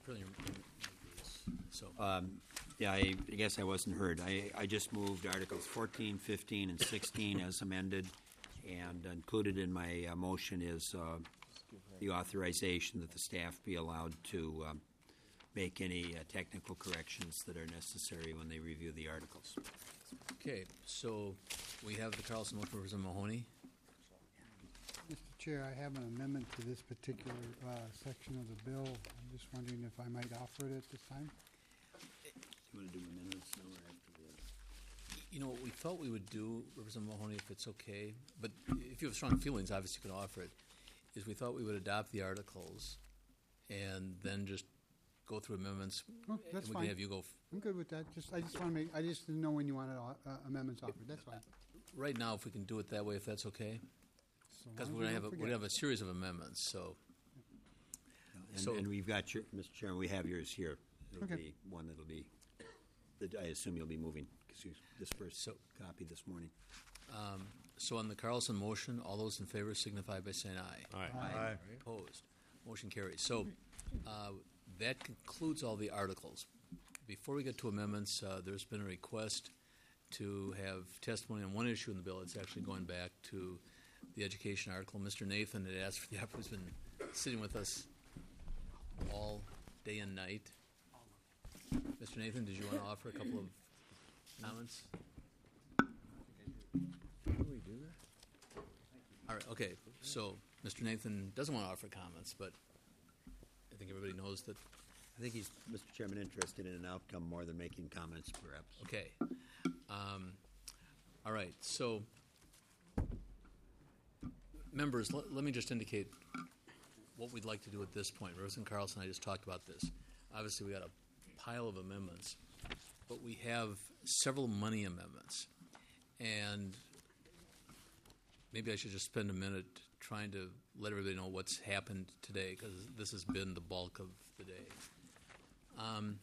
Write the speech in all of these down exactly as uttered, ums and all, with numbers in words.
So, Um, yeah, I, I guess I wasn't heard. I, I just moved Articles fourteen, fifteen, and sixteen as amended, and included in my uh, motion is uh, the authorization that the staff be allowed to um, make any uh, technical corrections that are necessary when they review the articles. okay, so we have the Carlson motion, Representative Mahoney. Mister Chair, I have an amendment to this particular uh, section of the bill. I'm just wondering if I might offer it at this time. Do you want to do amendments now or after the You know, what we thought we would do, Representative Mahoney, if it's okay, but if you have strong feelings, obviously you can offer it, is we thought we would adopt the articles and then just go through amendments. Oh, that's and we fine. can have you go. F- I'm good with that. Just I just want to make. I just didn't know when you wanted uh, amendments offered. That's fine. right now, if we can do it that way, if that's okay, So because long we're as going to have we a, don't we're forget. going to have a series of amendments. So, And, So- and we've got your, Mister Chairman, we have yours here. It'll Okay. be one that'll be, that I assume you'll be moving, because you dispersed So- copy this morning. um, so on the Carlson motion, all those in favor signify by saying aye. Aye. Aye. Opposed. Motion carries. So uh, that concludes all the articles. Before we get to amendments, uh, there's been a request to have testimony on one issue in the bill. It's actually going back to the education article. Mister Nathan had asked for the opportunity, has been sitting with us all day and night. Mister Nathan, did you want to offer a couple of comments? All right, okay. So Mister Nathan doesn't want to offer comments, but I think everybody knows that. I think he's, Mister Chairman, interested in an outcome more than making comments, perhaps. Okay. Um, all right. So, members, let, let me just indicate what we'd like to do at this point. Representative Carlson and I just talked about this. Obviously, we got a pile of amendments, but we have several money amendments, and maybe I should just spend a minute trying to let everybody know what's happened today, because this has been the bulk of the day. Um,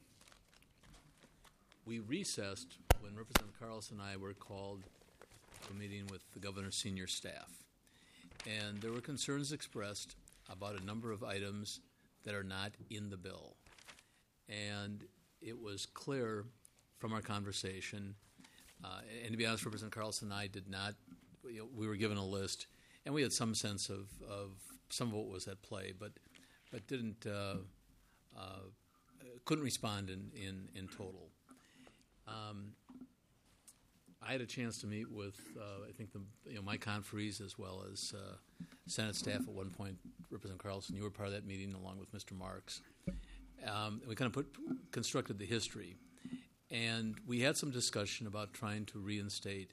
we recessed when Representative Carlson and I were called to a meeting with the governor's senior staff. And there were concerns expressed about a number of items that are not in the bill. And it was clear from our conversation, uh, and to be honest, Representative Carlson and I did not, you know, we were given a list, and we had some sense of, of some of what was at play, but but didn't uh, uh, couldn't respond in, in, in total. Um, I had a chance to meet with uh, I think the you know my conferees as well as uh, Senate staff at one point. Representative Carlson, you were part of that meeting along with Mister Marks. Um, we kind of put constructed the history, and we had some discussion about trying to reinstate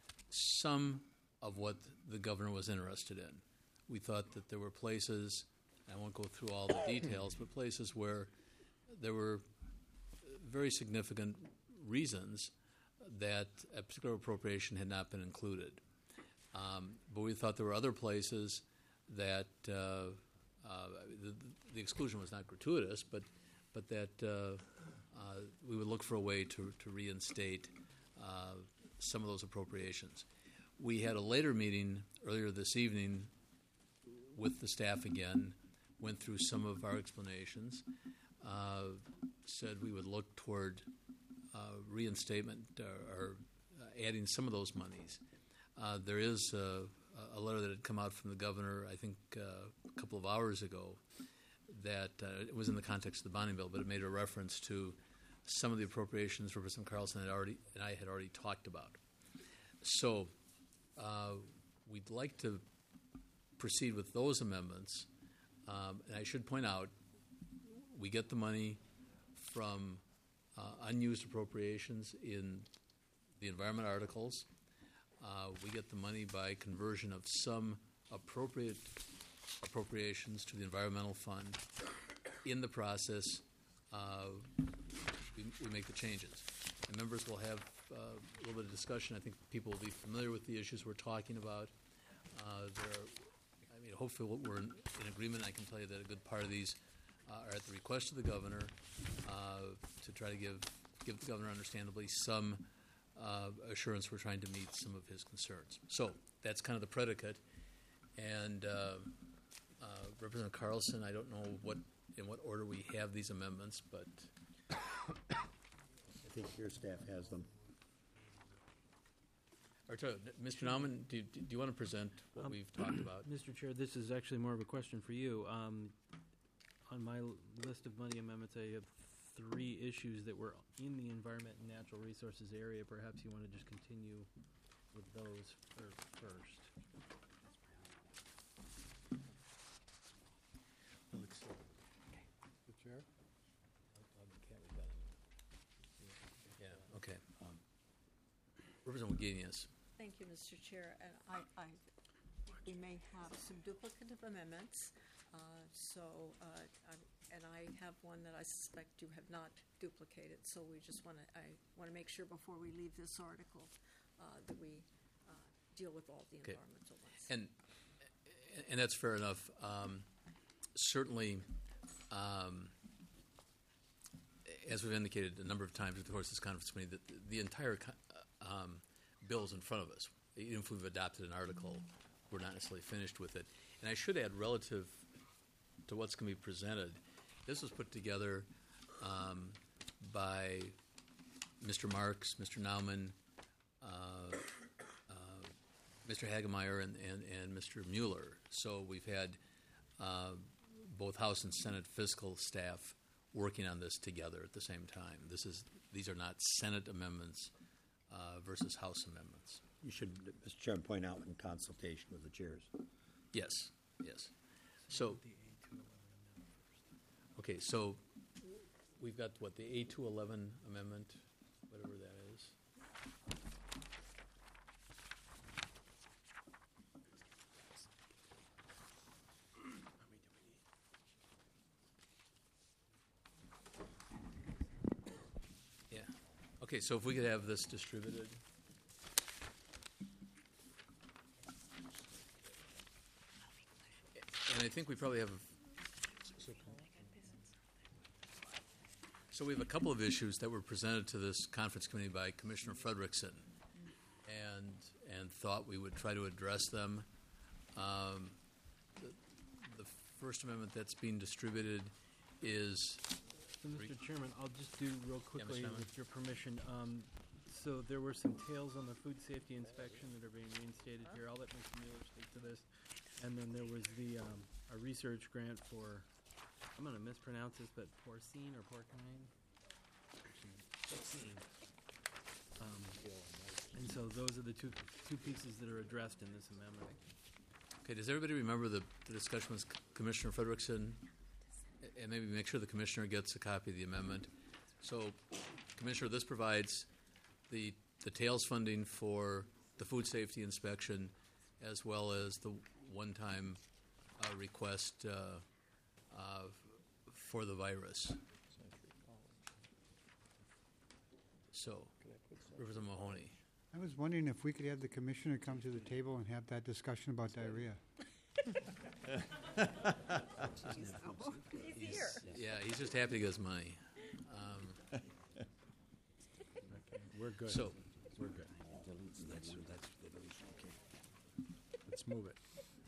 some of what the governor was interested in. We thought that there were places, I won't go through all the details, but places where there were very significant reasons that a particular appropriation had not been included. Um, but we thought there were other places that uh, uh, the, the exclusion was not gratuitous, but but that uh, uh, we would look for a way to, to reinstate uh, some of those appropriations. We had a later meeting earlier this evening with the staff again, went through some of our explanations, uh, said we would look toward uh, reinstatement or, or uh, adding some of those monies. Uh, there is a, a letter that had come out from the governor, I think uh, a couple of hours ago, that uh, it was in the context of the bonding bill, but it made a reference to some of the appropriations Representative Carlson had already and I had already talked about. So uh, we'd like to proceed with those amendments. Um, and I should point out, we get the money from uh, unused appropriations in the environment articles. Uh, we get the money by conversion of some appropriate appropriations to the environmental fund. In the process, uh, we, we make the changes. And members will have uh, a little bit of discussion. I think people will be familiar with the issues we're talking about. Uh, there are, I mean, hopefully we're in, in agreement. I can tell you that a good part of these uh, are at the request of the governor uh, to try to give give the governor, understandably, some uh, assurance we're trying to meet some of his concerns. So that's kind of the predicate. And uh, uh, Representative Carlson, I don't know what in what order we have these amendments, but I think your staff has them. or to, Mister Nauman, do, do you want to present what Um, we've talked about? Mister Chair, this is actually more of a question for you. Um, On my l- list of money amendments, I have three issues that were in the Environment and Natural Resources area. Perhaps you want to just continue with those fir- first. Mister Chair? Yeah, okay. Um, Representative Wagenius. Thank you, Mister Chair. And I, I, we may have some duplicative amendments, uh, so, uh, I'm- and I have one that I suspect you have not duplicated, so we just want to, I want to make sure before we leave this article uh, that we uh, deal with all the Okay. environmental ones. And, and that's fair enough. Um, certainly, um, as we've indicated a number of times through the course of this conference committee, that the entire co- um, bill is in front of us. Even if we've adopted an article, we're not necessarily finished with it. And I should add, relative to what's going to be presented, this was put together um, by Mister Marks, Mister Nauman, uh, uh, Mister Hagemeyer, and, and, and Mister Mueller. So we've had uh, both House and Senate fiscal staff working on this together at the same time. This is these are not Senate amendments uh, versus House amendments. You should, Mister Chairman, point out in consultation with the chairs. Yes, yes. So, okay, so we've got what the A two eleven amendment, whatever that is. Yeah. Okay, so if we could have this distributed. And I think we probably have. So we have a couple of issues that were presented to this conference committee by Commissioner Frederickson, and and thought we would try to address them. Um, the, the First Amendment that's being distributed is. So, Mister Chairman, I'll just do real quickly, Nauman. with your permission. Um, So there were some tails on the food safety inspection that are being reinstated here. I'll let Mister Mueller speak to this. And then there was the, um, a research grant for, I'm gonna mispronounce this, but porcine or porcine? Porcine. Um, And so those are the two, two pieces that are addressed in this amendment. Okay, does everybody remember the, the discussion with Commissioner Frederickson? A- And maybe make sure the commissioner gets a copy of the amendment. So, Commissioner, this provides the, the tails funding for the food safety inspection, as well as the one-time uh, request uh, uh, for the virus. So, Representative Mahoney. I was wondering if we could have the commissioner come to the table and have that discussion about diarrhea. He's here. Yeah, he's just happy to get his money. Um, We're good. So, We're good. Let's move it.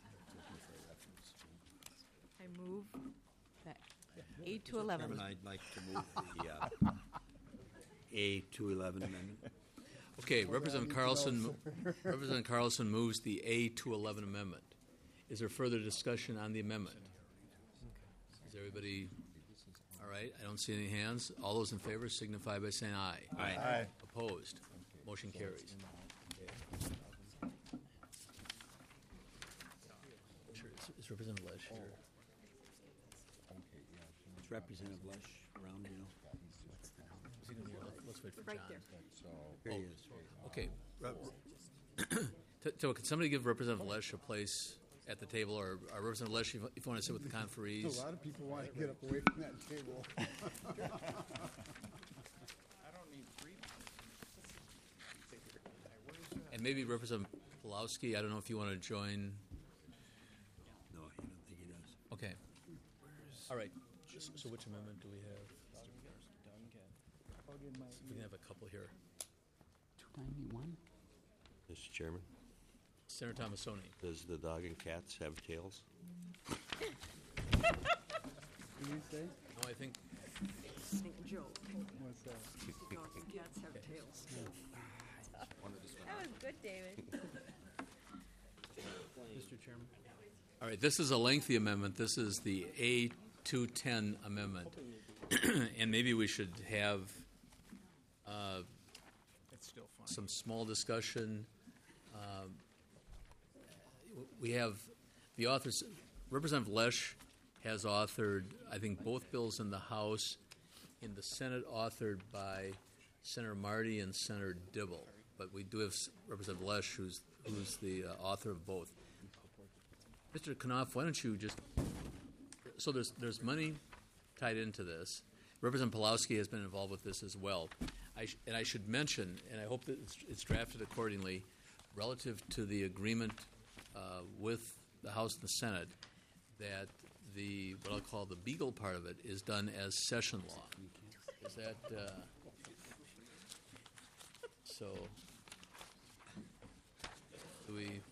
I move that eight to eleven. Chairman, I'd like to move the uh, A two eleven amendment. okay, Representative Carlson, mo- Representative Carlson moves the A two eleven amendment. Is there further discussion on the amendment? Is everybody, all right, I don't see any hands. All those in favor signify by saying aye. Aye. Opposed? Motion carries. Sure, is- Is Representative Lesh here? Is Representative Lush around, you know? Is he gonna be here? Let's- Let's wait for Right John. there. Here he is. Okay. Rep- So can somebody give Representative Lesh a place at the table, or or Representative Lesh, if if you want to sit with the conferees? A lot of people want to get up away from that table. And maybe Representative Pulowski, I don't know if you want to join. No, I don't think he does. Okay. All right. So- So which amendment do we have? We can have a couple here. two ninety-one? Mister Chairman, Senator Thomasoni. does the dog and cats have tails? Did you say? think Joe, What's that? dogs and cats have tails. That was good, David. Mister Chairman? All right, this is a lengthy amendment. This is the A two ten amendment. And maybe we should have uh, some small discussion. Um, We have the authors, Representative Lesh has authored, I think, both bills in the House. In the Senate, authored by Senator Marty and Senator Dibble. But we do have Representative Lesh, who's, who's the uh, author of both. Mister Knopf, why don't you just, so there's, there's money tied into this. Representative Pulowski has been involved with this as well. I sh- and I should mention, and I hope that it's, it's drafted accordingly, relative to the agreement uh, with the House and the Senate, that the, what I'll call the Beagle part of it, is done as session law. Is that, uh, so, do we?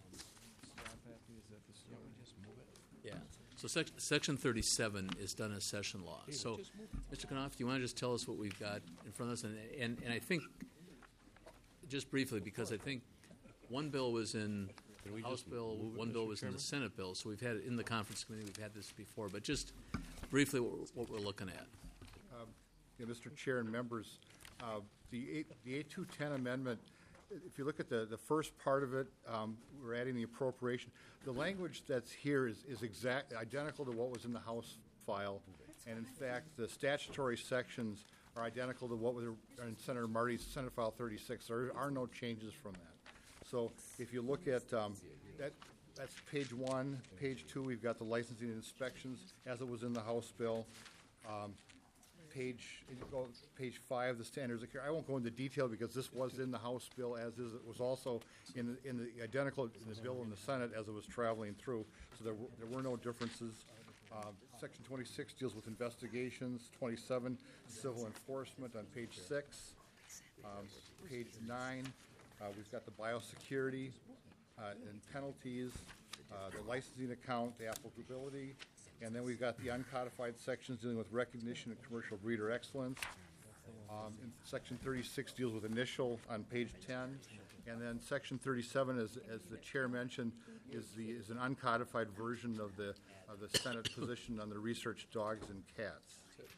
Yeah, so sec- section thirty-seven is done as session law. So, Mister Knopf, do you want to just tell us what we've got in front of us? And, and, and I think, just briefly, because I think one bill was in House bill, one bill was in the Senate bill, so we've had it in the conference committee, we've had this before, but just briefly what we're, what we're looking at. Yeah, Mister Chair and members, uh, the eight, the A two ten amendment, if you look at the, the first part of it, um, we're adding the appropriation. The language that's here is, is exact, identical to what was in the House file, and in fact, the statutory sections are identical to what was in Senator Marty's Senate File thirty-six. There are no changes from that. So if you look at um, that, that's page one. Page two, we've got the licensing and inspections as it was in the House bill. Um, page, if you go to page five, the standards of care. I won't go into detail because this was in the House bill as is. It was also in the, in the identical in the bill in the Senate as it was traveling through. So there were, there were no differences. Uh, Section twenty-six deals with investigations. twenty-seven, civil enforcement on page six. Um, page nine, uh, we've got the biosecurity uh, and penalties, uh, the licensing account, the applicability, and then we've got the uncodified sections dealing with recognition of commercial breeder excellence. Um, and Section thirty-six deals with initial on page ten, and then Section thirty-seven, as, as the chair mentioned, is the is an uncodified version of the of the Senate position on the research dogs and cats.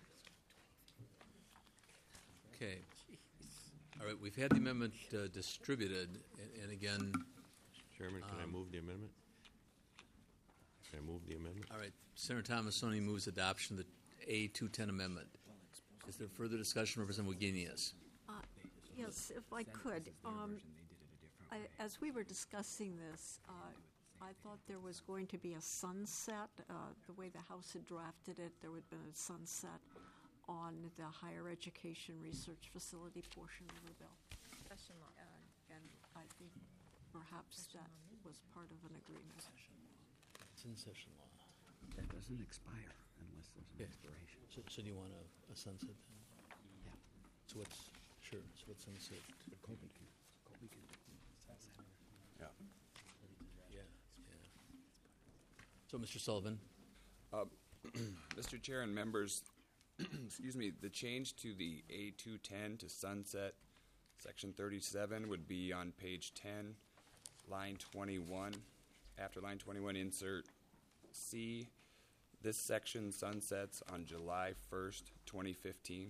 Okay. All right, we've had the amendment uh, distributed, and, and again, Chairman, can I move the amendment? Can I move the amendment? all right, Senator Thomasoni moves adoption of the A two ten amendment. Is there further discussion, Representative Wagenius? Uh, Yes, if I could. Um, I, as we were discussing this, uh, I thought there was going to be a sunset. Uh, the way the House had drafted it, there would have been a sunset on the higher education research facility portion of the bill. Session law. Uh, and I think perhaps that was part of an agreement. It's in session law. That doesn't expire unless there's an Yeah. expiration. So, so do you want a, a sunset then? Yeah. So what's, sure, so what's sunset? Yeah. Yeah, yeah. So, Mister Sullivan? Mister Chair and members, excuse me, the change to the A two ten to sunset, section thirty-seven would be on page ten, line twenty-one. After line twenty-one, insert C. This section sunsets on July first, twenty fifteen.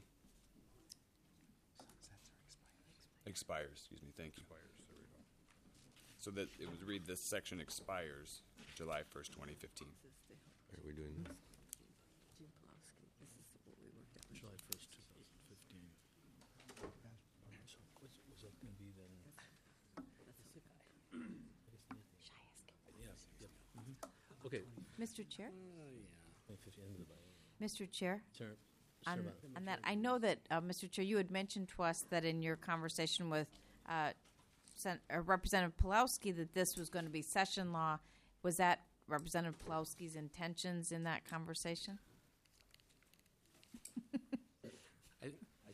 Expires, excuse me, thank you. So that it would read, this section expires July first, twenty fifteen. Are we doing this? Jim Pulaski, this is what we worked out. July first, two thousand fifteen. So what's, was that going to be then? Yeah, yep. Mhm. Okay. Mister Chair? twenty fifteen, end of the bylaw. Mister Chair? Senator, On, Senator on that, I know that, uh, Mister Chair, you had mentioned to us that in your conversation with uh, Sen- uh, Representative Pulowski that this was going to be session law. Was that Representative Pulowski's intentions in that conversation? I,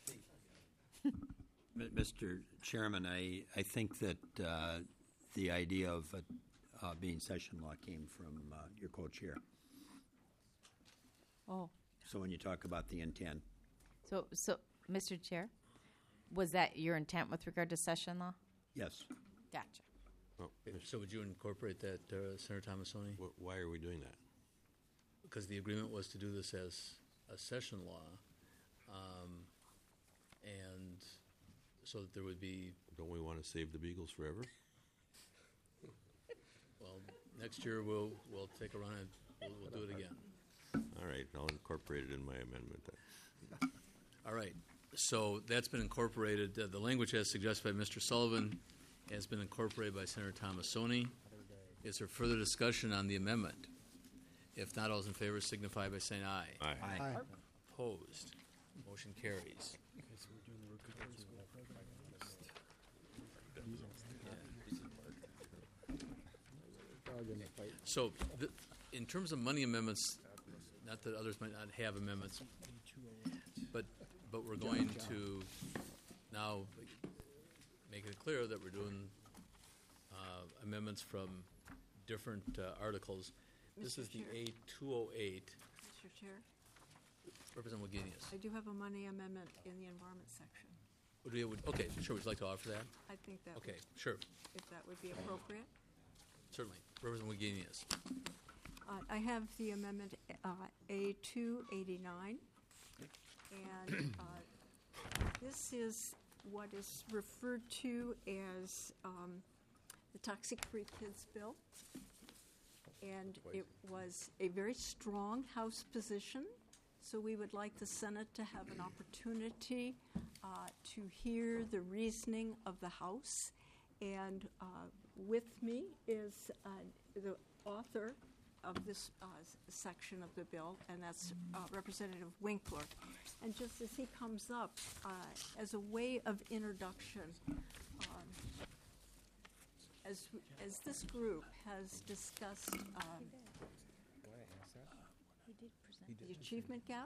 Mi- Mister Chairman, I, I think that uh, the idea of it uh, being session law came from uh, your co-chair. Oh, So when you talk about the intent, So, so, Mister Chair, was that your intent with regard to session law? yes. Gotcha. Oh, So would you incorporate that, uh, Senator Thomasoni? wh- why are we doing that? Because the agreement was to do this as a session law, um, and so that there would be, Don't we want to save the Beagles forever? well, next year we'll, we'll take a run at, we'll, we'll do it again. All right, I'll incorporate it in my amendment then. All right, so that's been incorporated, uh, the language as suggested by Mister Sullivan has been incorporated by Senator Thomasoni. Is there further discussion on the amendment? If not, all those in favor signify by saying aye. Aye. Aye. Opposed? Motion carries. So, the, in terms of money amendments, not that others might not have amendments, but but we're going to now make it clear that we're doing uh, amendments from different uh, articles. This Mister is the Chair. A two oh eight. Mister Chair, Representative Wagenius. I do have a money amendment in the environment section. Would we, would, okay, sure. Would you like to offer that? I think that, Okay, would- sure, if that would be appropriate. certainly. Representative Wagenius. Uh, I have the amendment uh, A two eighty-nine, and uh, this is what is referred to as um, the Toxic-Free Kids Bill. And it was a very strong House position, so we would like the Senate to have an opportunity uh, to hear the reasoning of the House. And uh, with me is uh, the author of this uh, s- section of the bill, and that's uh, Representative Winkler. And just as he comes up, uh, as a way of introduction, um, as, as this group has discussed um, the achievement gap,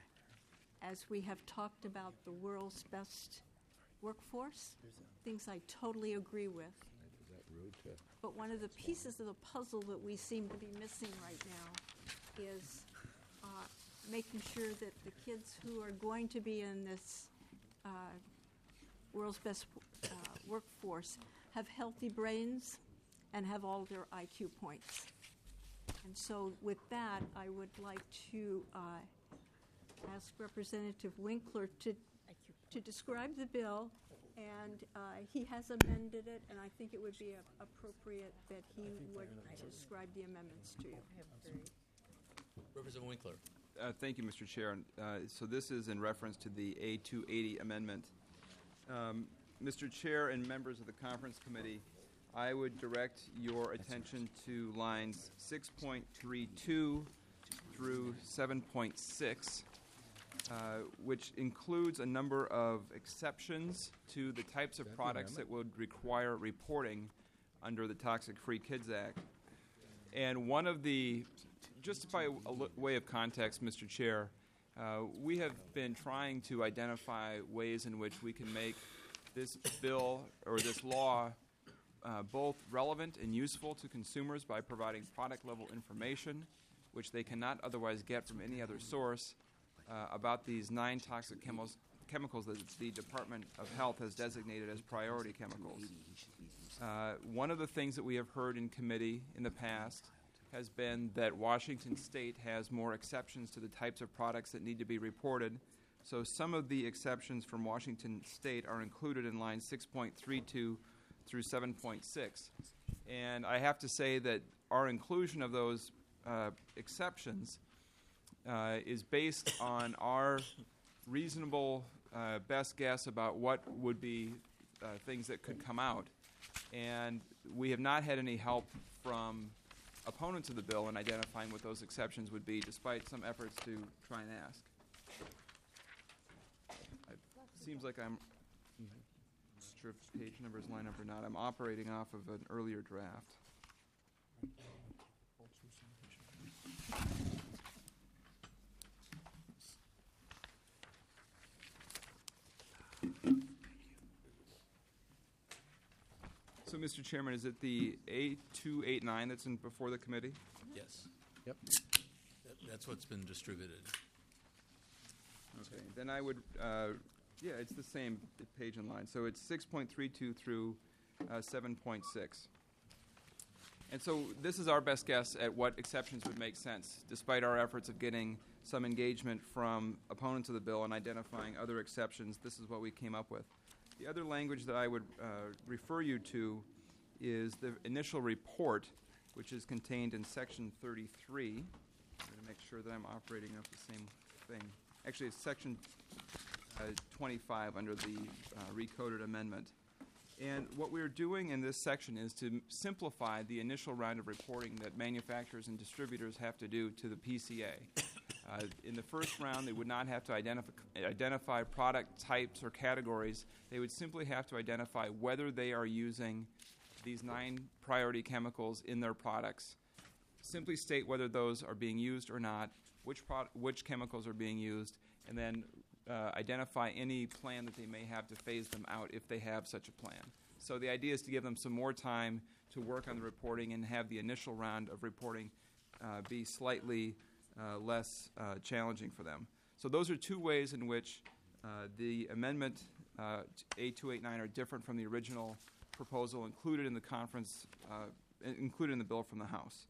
as we have talked about the world's best workforce, things I totally agree with. But one of the pieces of the puzzle that we seem to be missing right now is uh, making sure that the kids who are going to be in this uh, world's best uh, workforce have healthy brains and have all their I Q points. And so with that, I would like to uh, ask Representative Winkler to, to describe the bill, and uh, he has amended it, and I think it would be a- appropriate that he would describe the amendments to you. Representative Winkler. Uh, Thank you, Mister Chair. Uh, So this is in reference to the A two eighty amendment. Um, Mister Chair and members of the conference committee, I would direct your attention to lines six point three two through seven point six, uh, which includes a number of exceptions to the types of products that would require reporting under the Toxic Free Kids Act. And one of the, just by a l- way of context, Mister Chair, uh, we have been trying to identify ways in which we can make this bill or this law uh, both relevant and useful to consumers by providing product-level information, which they cannot otherwise get from any other source, uh, about these nine toxic chemicals, chemicals that the Department of Health has designated as priority chemicals. Uh, one of the things that we have heard in committee in the past has been that Washington State has more exceptions to the types of products that need to be reported. So some of the exceptions from Washington State are included in line six point three two through seven point six. And I have to say that our inclusion of those uh, exceptions uh, is based on our reasonable uh, best guess about what would be uh, things that could come out. And we have not had any help from opponents of the bill in identifying what those exceptions would be, despite some efforts to try and ask. It seems like I'm, I'm not sure if page number is line up or not. I'm operating off of an earlier draft. So, Mister Chairman, is it the A two eighty-nine that's in before the committee? Yes. Yep. That, that's what's been distributed. Okay, then I would, uh, yeah, it's the same page and line. So it's six point three two through uh, seven point six. And so this is our best guess at what exceptions would make sense, despite our efforts of getting some engagement from opponents of the bill and identifying other exceptions. This is what we came up with. The other language that I would uh, refer you to is the initial report, which is contained in section thirty-three. I'm going to make sure that I'm operating off the same thing. Actually, it's section uh, twenty-five under the uh, recoded amendment. And what we're doing in this section is to m- simplify the initial round of reporting that manufacturers and distributors have to do to the P C A. Uh, in the first round, they would not have to identify, identify product types or categories. They would simply have to identify whether they are using these nine priority chemicals in their products. Simply state whether those are being used or not, which pro- which chemicals are being used, and then uh, identify any plan that they may have to phase them out if they have such a plan. So the idea is to give them some more time to work on the reporting and have the initial round of reporting uh, be slightly uh, less uh, challenging for them. So those are two ways in which uh, the amendment uh, A two eighty-nine are different from the original proposal included in the conference, uh, included in the bill from the House.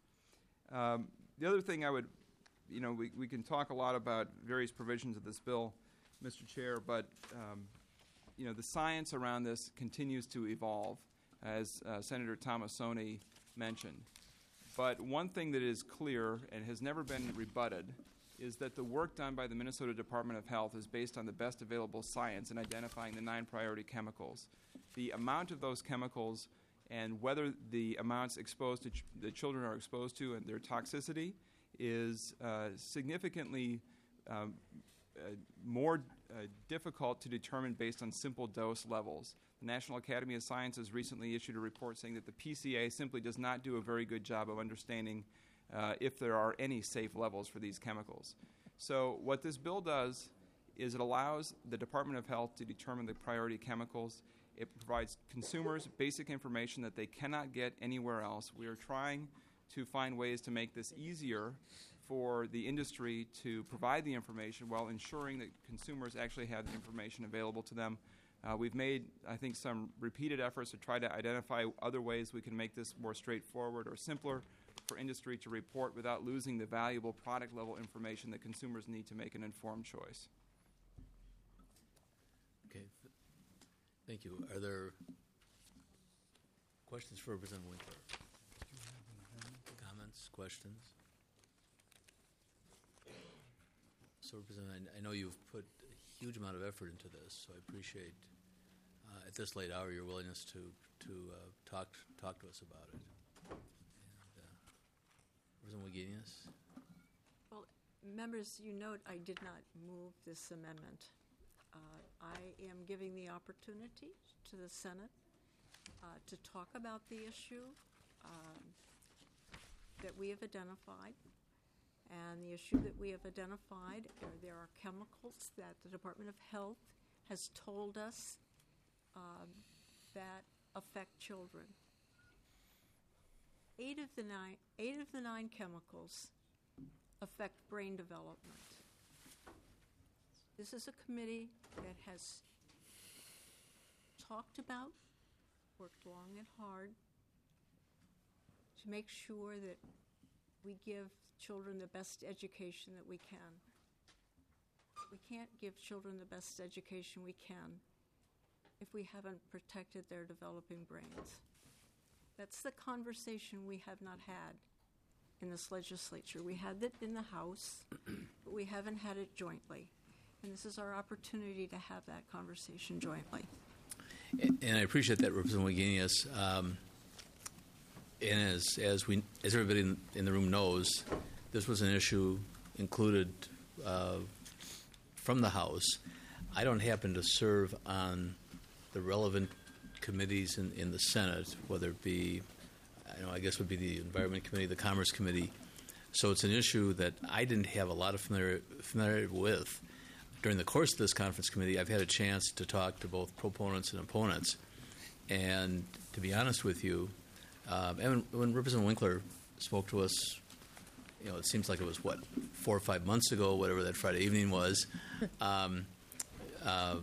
Um, the other thing I would, you know, we, we can talk a lot about various provisions of this bill, Mister Chair, but, um, you know, the science around this continues to evolve, as uh, Senator Tomassoni mentioned. But one thing that is clear and has never been rebutted is that the work done by the Minnesota Department of Health is based on the best available science in identifying the nine priority chemicals. The amount of those chemicals and whether the amounts exposed to ch- the children are exposed to and their toxicity is uh, significantly um, uh, more uh, difficult to determine based on simple dose levels. The National Academy of Sciences recently issued a report saying that the P C A simply does not do a very good job of understanding uh, if there are any safe levels for these chemicals. So what this bill does is it allows the Department of Health to determine the priority chemicals. It provides consumers basic information that they cannot get anywhere else. We are trying to find ways to make this easier for the industry to provide the information while ensuring that consumers actually have the information available to them. Uh, we've made, I think, some repeated efforts to try to identify other ways we can make this more straightforward or simpler for industry to report without losing the valuable product-level information that consumers need to make an informed choice. Okay. Th- Thank you. Are there questions for Representative Winkler? Comments, questions? So, Representative, I I know you've put a huge amount of effort into this, so I appreciate uh, at this late hour your willingness to to uh, talk talk to us about it. And, uh, Representative Wagenius? Well, members, you note I did not move this amendment. Uh, I am giving the opportunity to the Senate uh, to talk about the issue um, that we have identified. And the issue that we have identified are there are chemicals that the Department of Health has told us um, that affect children. Eight of the nine, eight of the nine chemicals affect brain development. This is a committee that has talked about, worked long and hard to make sure that we give children the best education that we can. We can't give children the best education we can if we haven't protected their developing brains. That's the conversation we have not had in this legislature. We had it in the House, but we haven't had it jointly. And this is our opportunity to have that conversation jointly. And, and I appreciate that, Representative Wagenius. Um, and as as we as everybody in, in the room knows, this was an issue included uh, from the House. I don't happen to serve on the relevant committees in, in the Senate, whether it be, I know, I guess it would be the Environment Committee, the Commerce Committee. So it's an issue that I didn't have a lot of familiar, familiarity with. During the course of this conference committee, I've had a chance to talk to both proponents and opponents. And to be honest with you, um, and when Representative Winkler spoke to us you know, it seems like it was, what, four or five months ago, whatever that Friday evening was. Um, uh,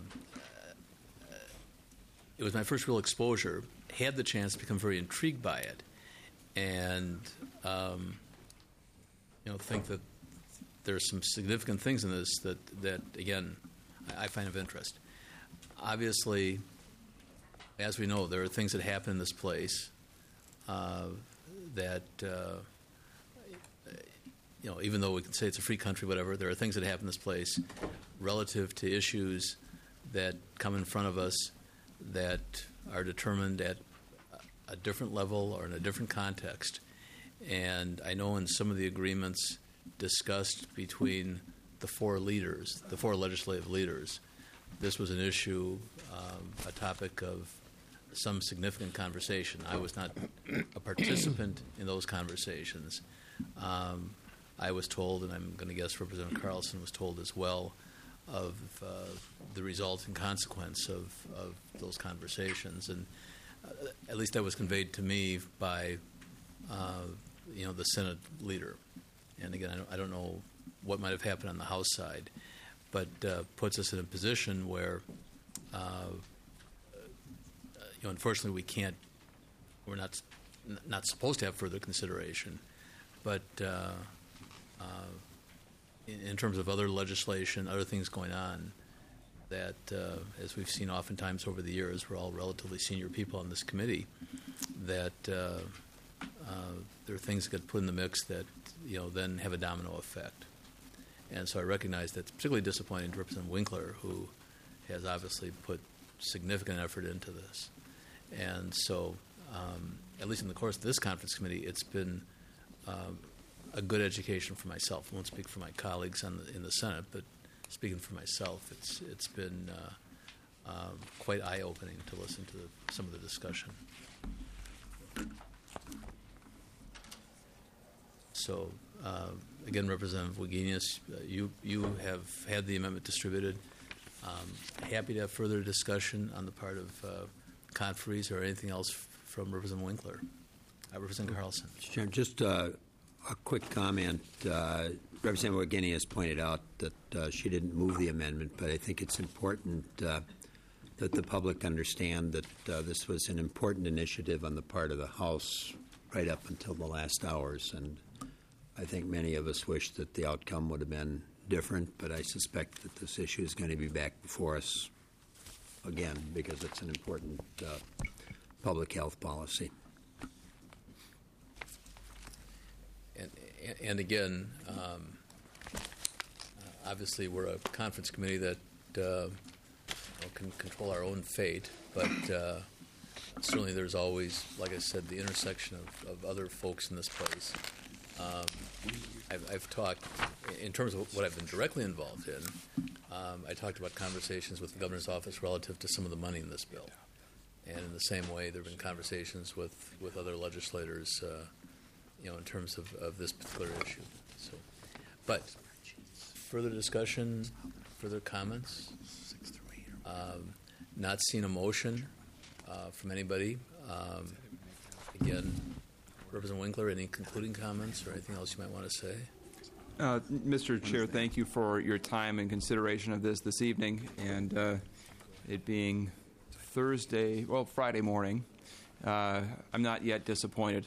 it was my first real exposure. Had the chance to become very intrigued by it, and um, you know, think that there's some significant things in this that, that again, I, I find of interest. Obviously, as we know, there are things that happen in this place uh, that, uh, you know, even though we can say it's a free country, whatever, there are things that happen in this place relative to issues that come in front of us that are determined at a different level or in a different context. And I know in some of the agreements discussed between the four leaders, the four legislative leaders, this was an issue, um, a topic of some significant conversation. I was not a participant in those conversations. Um, I was told, and I'm going to guess Representative Carlson was told as well, of uh, the result and consequence of, of those conversations. And uh, at least that was conveyed to me by, uh, you know, the Senate leader. And again, I don't, I don't know what might have happened on the House side, but uh, puts us in a position where, uh, you know, unfortunately we can't, we're not not supposed to have further consideration, but uh, uh, in, in terms of other legislation, other things going on, that uh, as we've seen oftentimes over the years, we're all relatively senior people on this committee, that uh, uh, there are things that get put in the mix that, you know, then have a domino effect. And so I recognize that's particularly disappointing to Representative Winkler, who has obviously put significant effort into this. And so, um, at least in the course of this conference committee, it's been um, a good education for myself. I won't speak for my colleagues on the, in the Senate, but speaking for myself, it's it's been uh, um, quite eye-opening to listen to the, some of the discussion. So, uh, again, Representative Wagenius, uh, you you have had the amendment distributed. Um, happy to have further discussion on the part of uh, conferees or anything else f- from Representative Winkler. Uh, Representative Carlson. Mister Chairman, just uh, a quick comment. Uh, Representative Wagenius has pointed out that uh, she didn't move the amendment, but I think it's important uh, that the public understand that uh, this was an important initiative on the part of the House right up until the last hours. And I think many of us wish that the outcome would have been different, but I suspect that this issue is going to be back before us again because it's an important uh, public health policy. And, and again, um, uh, obviously we're a conference committee that uh, you know, can control our own fate, but uh, certainly there's always, like I said, the intersection of, of other folks in this place. Um, I've, I've talked, in terms of what I've been directly involved in, um, I talked about conversations with the governor's office relative to some of the money in this bill. And in the same way, there have been conversations with, with other legislators, uh, you know, in terms of, of this particular issue. So, but further discussion, further comments? Um, not seeing a motion uh, from anybody. Um, again, Representative Winkler, any concluding comments or anything else you might want to say? Uh, Mister Chair, thank you for your time and consideration of this this evening. And uh, it being Thursday, well, Friday morning, uh, I'm not yet disappointed.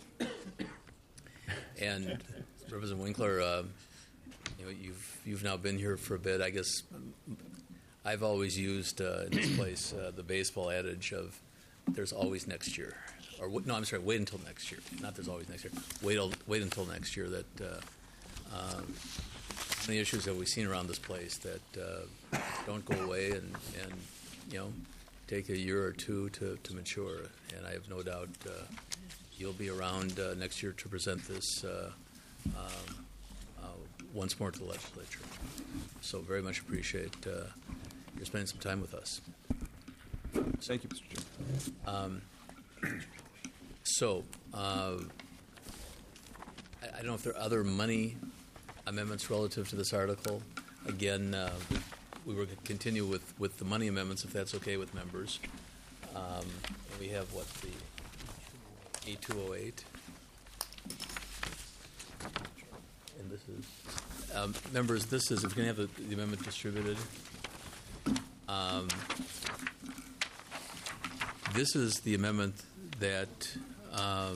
And Representative Winkler, uh, you know, you've you've now been here for a bit. I guess I've always used uh, in this place uh, the baseball adage of "there's always next year." Or no, I'm sorry. Wait until next year. Not there's always next year. Wait, wait until next year. That uh, um, the issues that we've seen around this place that uh, don't go away, and, and you know, take a year or two to, to mature. And I have no doubt uh, you'll be around uh, next year to present this uh, um, uh, once more to the legislature. So very much appreciate uh, your spending some time with us. Thank you, Mister Chair. Um, So, uh, I, I don't know if there are other money amendments relative to this article. Again, uh, we were going to continue with, with the money amendments, if that's okay with members. Um, and we have, what, the A two oh eight? And this is, um, members, this is, if we can have the the amendment distributed. Um, This is the amendment that uh,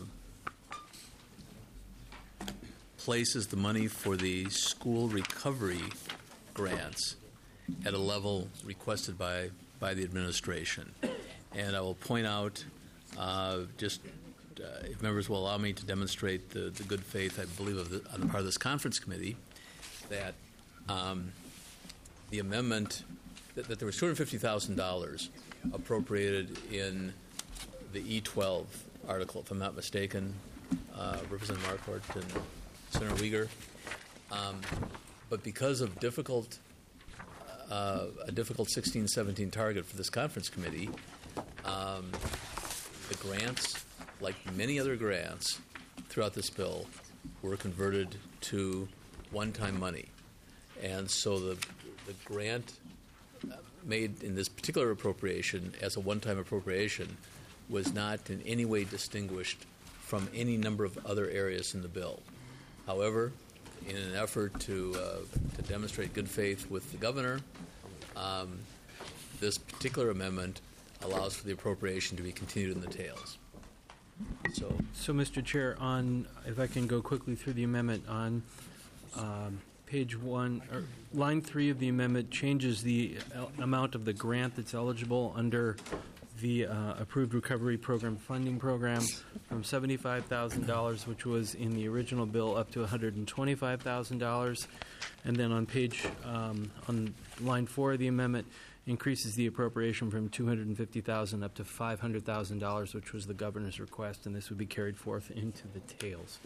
places the money for the school recovery grants at a level requested by, by the administration. And I will point out, uh, just uh, if members will allow me to demonstrate the, the good faith, I believe, of the, on the part of this conference committee, that um, the amendment, that, that there was two hundred fifty thousand dollars appropriated in the E twelve article, if I'm not mistaken, uh, Representative Marquardt and Senator Uyghur. Um, but because of difficult, uh, a difficult sixteen seventeen target for this conference committee, um, the grants, like many other grants throughout this bill, were converted to one-time money. And so the, the grant made in this particular appropriation as a one-time appropriation was not in any way distinguished from any number of other areas in the bill. However, in an effort to, uh, to demonstrate good faith with the governor, um, this particular amendment allows for the appropriation to be continued in the tails. So, So, Mister Chair, on, if I can go quickly through the amendment, on um, page one, or line three of the amendment changes the el- amount of the grant that's eligible under the uh, approved recovery program funding program from seventy-five thousand dollars, which was in the original bill, up to one hundred twenty-five thousand dollars. And then on page, um, on line four of the amendment, increases the appropriation from two hundred fifty thousand dollars up to five hundred thousand dollars, which was the governor's request, and this would be carried forth into the tails.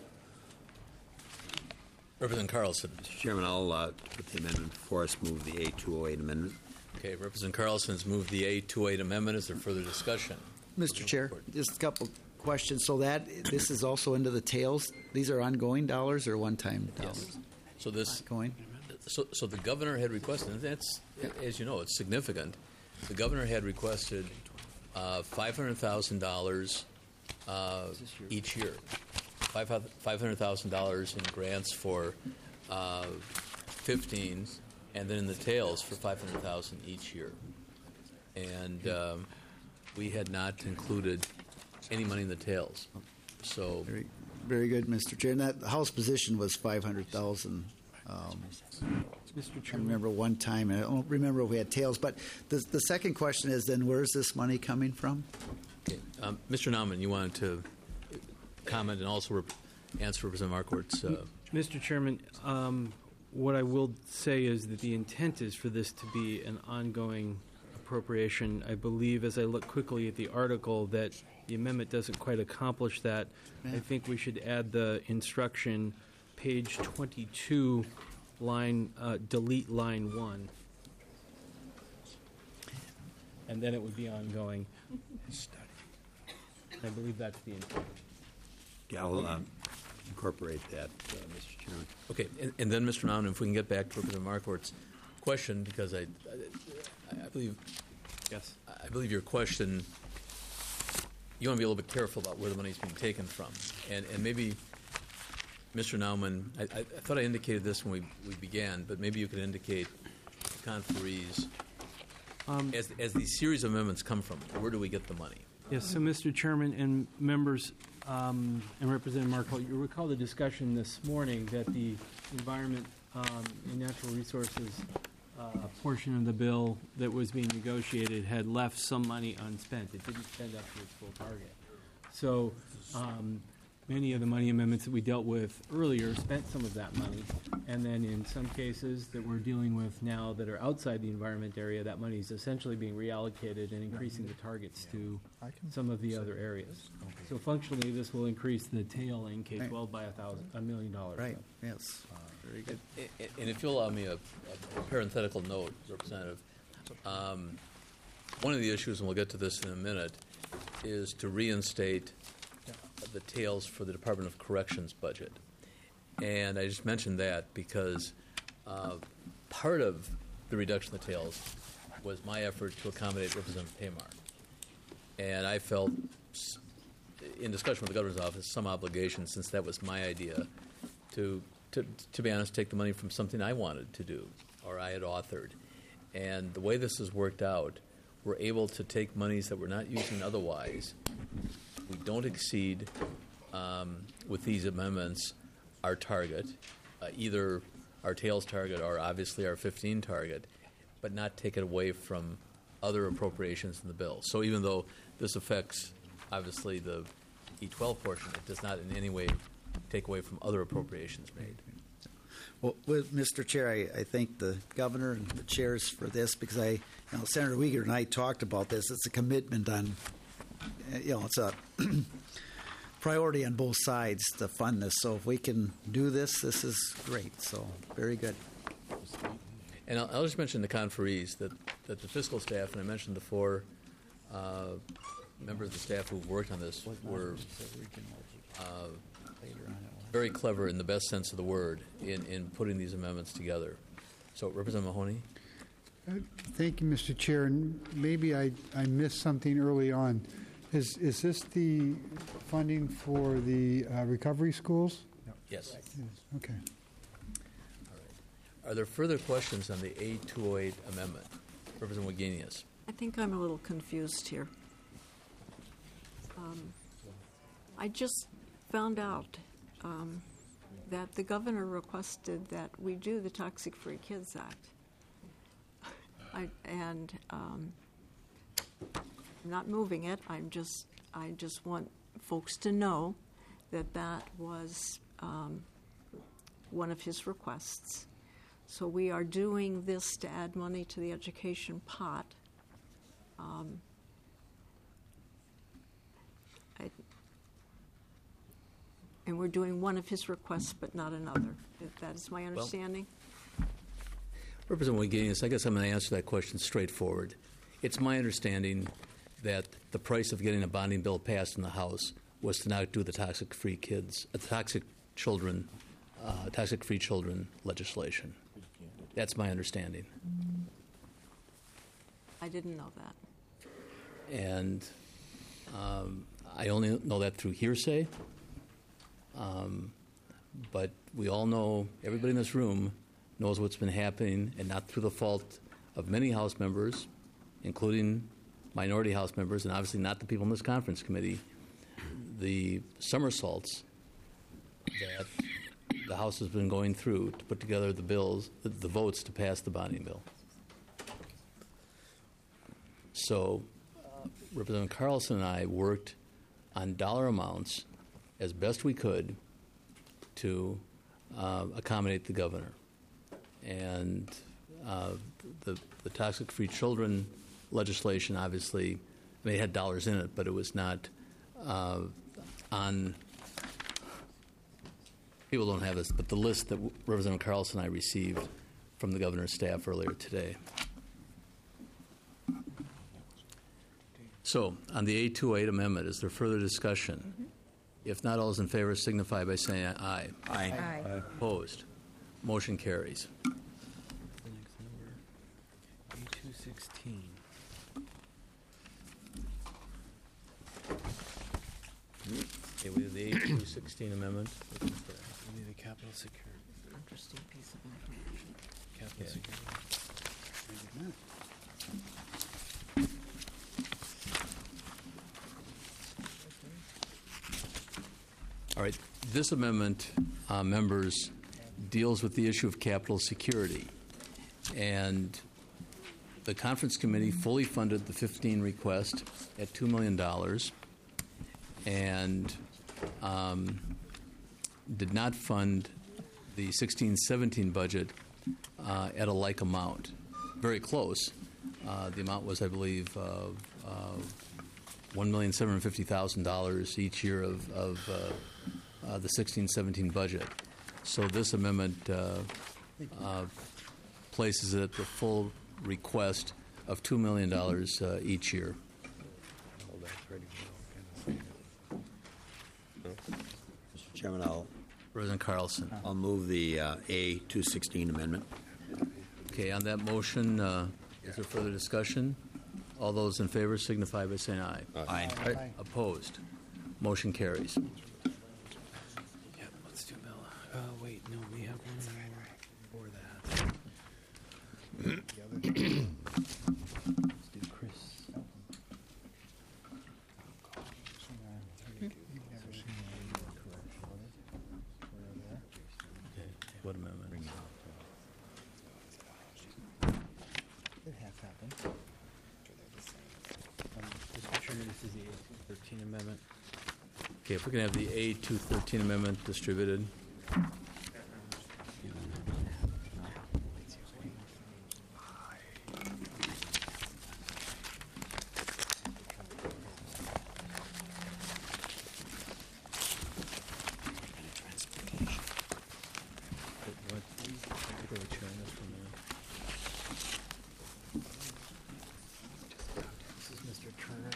Representative Carlson. Mister Chairman, I'll uh, put the amendment before us, move the A two oh eight amendment. Okay, Representative Carlson's moved the A two oh eight amendment. Is there further discussion? Mister Chair, just a couple questions. So that, this is also into the tails? These are ongoing dollars or one-time dollars? Yes. So this, Ongoing? so, so the governor had requested, and that's, as you know, it's significant. The governor had requested uh, five hundred thousand dollars uh, each year. five hundred thousand dollars in grants for uh, fifteen, and then in the tails for five hundred thousand dollars each year. And um, we had not included any money in the tails. So, Very, very good, Mister Chair. And that House position was five hundred thousand. Um, Mister I Chairman. remember one time, and I don't remember if we had tails. But the, the second question is then, where's this money coming from? okay. um, Mister Nauman, you wanted to comment and also rep- answer Representative Marquardt's. Uh, Mister Chairman, um, what I will say is that the intent is for this to be an ongoing appropriation. I believe, as I look quickly at the article, that the amendment doesn't quite accomplish that. I think we should add the instruction, page twenty-two, line, uh, delete line one. And then it would be ongoing. I believe that's the intent. Yeah, I'll uh, incorporate that, uh, Mister Chairman. Okay, and, and then, Mister Nauman, if we can get back to Representative Marquardt's question, because I, I, I believe, Yes. I believe your question, you want to be a little bit careful about where the money is being taken from, and and maybe, Mister Nauman, I, I I thought I indicated this when we we began, but maybe you could indicate the conferees Um, as as these series of amendments come from. Where do we get the money? Yes, so Mister Chairman and members, um, and Representative Markle, you recall the discussion this morning that the Environment um, and Natural Resources uh, portion of the bill that was being negotiated had left some money unspent. It didn't spend up to its full target. So um, many of the money amendments that we dealt with earlier spent some of that money. And then in some cases that we're dealing with now that are outside the environment area, that money is essentially being reallocated and increasing the targets to some of the other areas. So functionally, this will increase the tail in K twelve by a thousand, a million dollars. Right, yes. Very good. And, and- and if you'll allow me a, a parenthetical note, Representative, um, one of the issues, and we'll get to this in a minute, is to reinstate the tails for the Department of Corrections budget. And I just mentioned that because uh, part of the reduction of the tails was my effort to accommodate Representative Paymar. And I felt, in discussion with the governor's office, some obligation, since that was my idea, to to, to be honest, take the money from something I wanted to do or I had authored. And the way this has worked out, we're able to take monies that we're not using otherwise. We don't exceed, um, with these amendments, our target, uh, either our tails target or obviously our fifteen target, but not take it away from other appropriations in the bill. So even though this affects, obviously, the E twelve portion, it does not in any way take away from other appropriations made. Well, with Mister Chair, I, I thank the governor and the chairs for this because I, you know, Senator Uyghur and I talked about this. It's a commitment on, uh, you know, it's a priority on both sides to fund this. So if we can do this, this is great. So very good. And I'll, I'll just mention the conferees, that, that the fiscal staff, and I mentioned the four uh, members of the staff who've worked on this, were uh, very clever in the best sense of the word in, in putting these amendments together. So, Representative Mahoney? Uh, Thank you, Mister Chair, and maybe I, I missed something early on. Is, is this the funding for the uh, recovery schools? Yes. Yes, okay. Are there further questions on the A two oh eight amendment? Representative Wagenius? I think I'm a little confused here. Um, I just found out um, that the governor requested that we do the Toxic Free Kids Act. I, and um, I'm not moving it. I'm just, I just want folks to know that that was um, one of his requests. So we are doing this to add money to the education pot. Um, I, and we're doing one of his requests, but not another. That is my understanding. Well, Representative Wagenius, I guess I'm going to answer that question straightforward. It's my understanding that the price of getting a bonding bill passed in the House was to not do the toxic-free kids, uh, toxic children, uh, toxic-free children legislation. That's my understanding. I didn't know that. And um, I only know that through hearsay. Um, but we all know, everybody in this room knows what's been happening, and not through the fault of many House members, including minority House members, and obviously not the people in this conference committee, the somersaults that the House has been going through to put together the bills, the, the votes to pass the bonding bill. So uh, Representative Carlson and I worked on dollar amounts as best we could to uh, accommodate the governor. And uh, the, the toxic-free children legislation, obviously, I mean, it had dollars in it, but it was not uh, on, people don't have this, but the list that Representative Carlson and I received from the governor's staff earlier today. So, on the A two oh eight amendment, is there further discussion? Mm-hmm. If not, all those in favor signify by saying aye. Aye. Aye. Aye. Opposed? Motion carries. The next number, A two sixteen. Okay, we have the A two sixteen amendment. We need a capital security. Interesting piece of information. Capital Okay. security. All right, this amendment, uh, members, deals with the issue of capital security. And the conference committee fully funded the fifteen request at two million dollars and um, did not fund the sixteen seventeen budget uh, at a like amount. Very close. Uh, the amount was, I believe, uh, uh, one million seven hundred fifty thousand dollars each year of, of uh, uh, the sixteen seventeen budget. So this amendment uh, uh, places it at the full request of two million dollars uh, each year. Mister Chairman, I'll, President Carlson. I'll move the uh, A two sixteen amendment. Okay, on that motion, uh, is there further discussion? All those in favor signify by saying aye. Aye. Aye. Opposed? Motion carries. Yeah, let's do Mel. Uh, wait. Wait, no, we have one more for that. Let's do Chris. What amendment? It has happened. Um, Mister Chairman, this is the A two thirteen amendment. Okay, if we can have the A two thirteen amendment distributed. This is Mister Turner.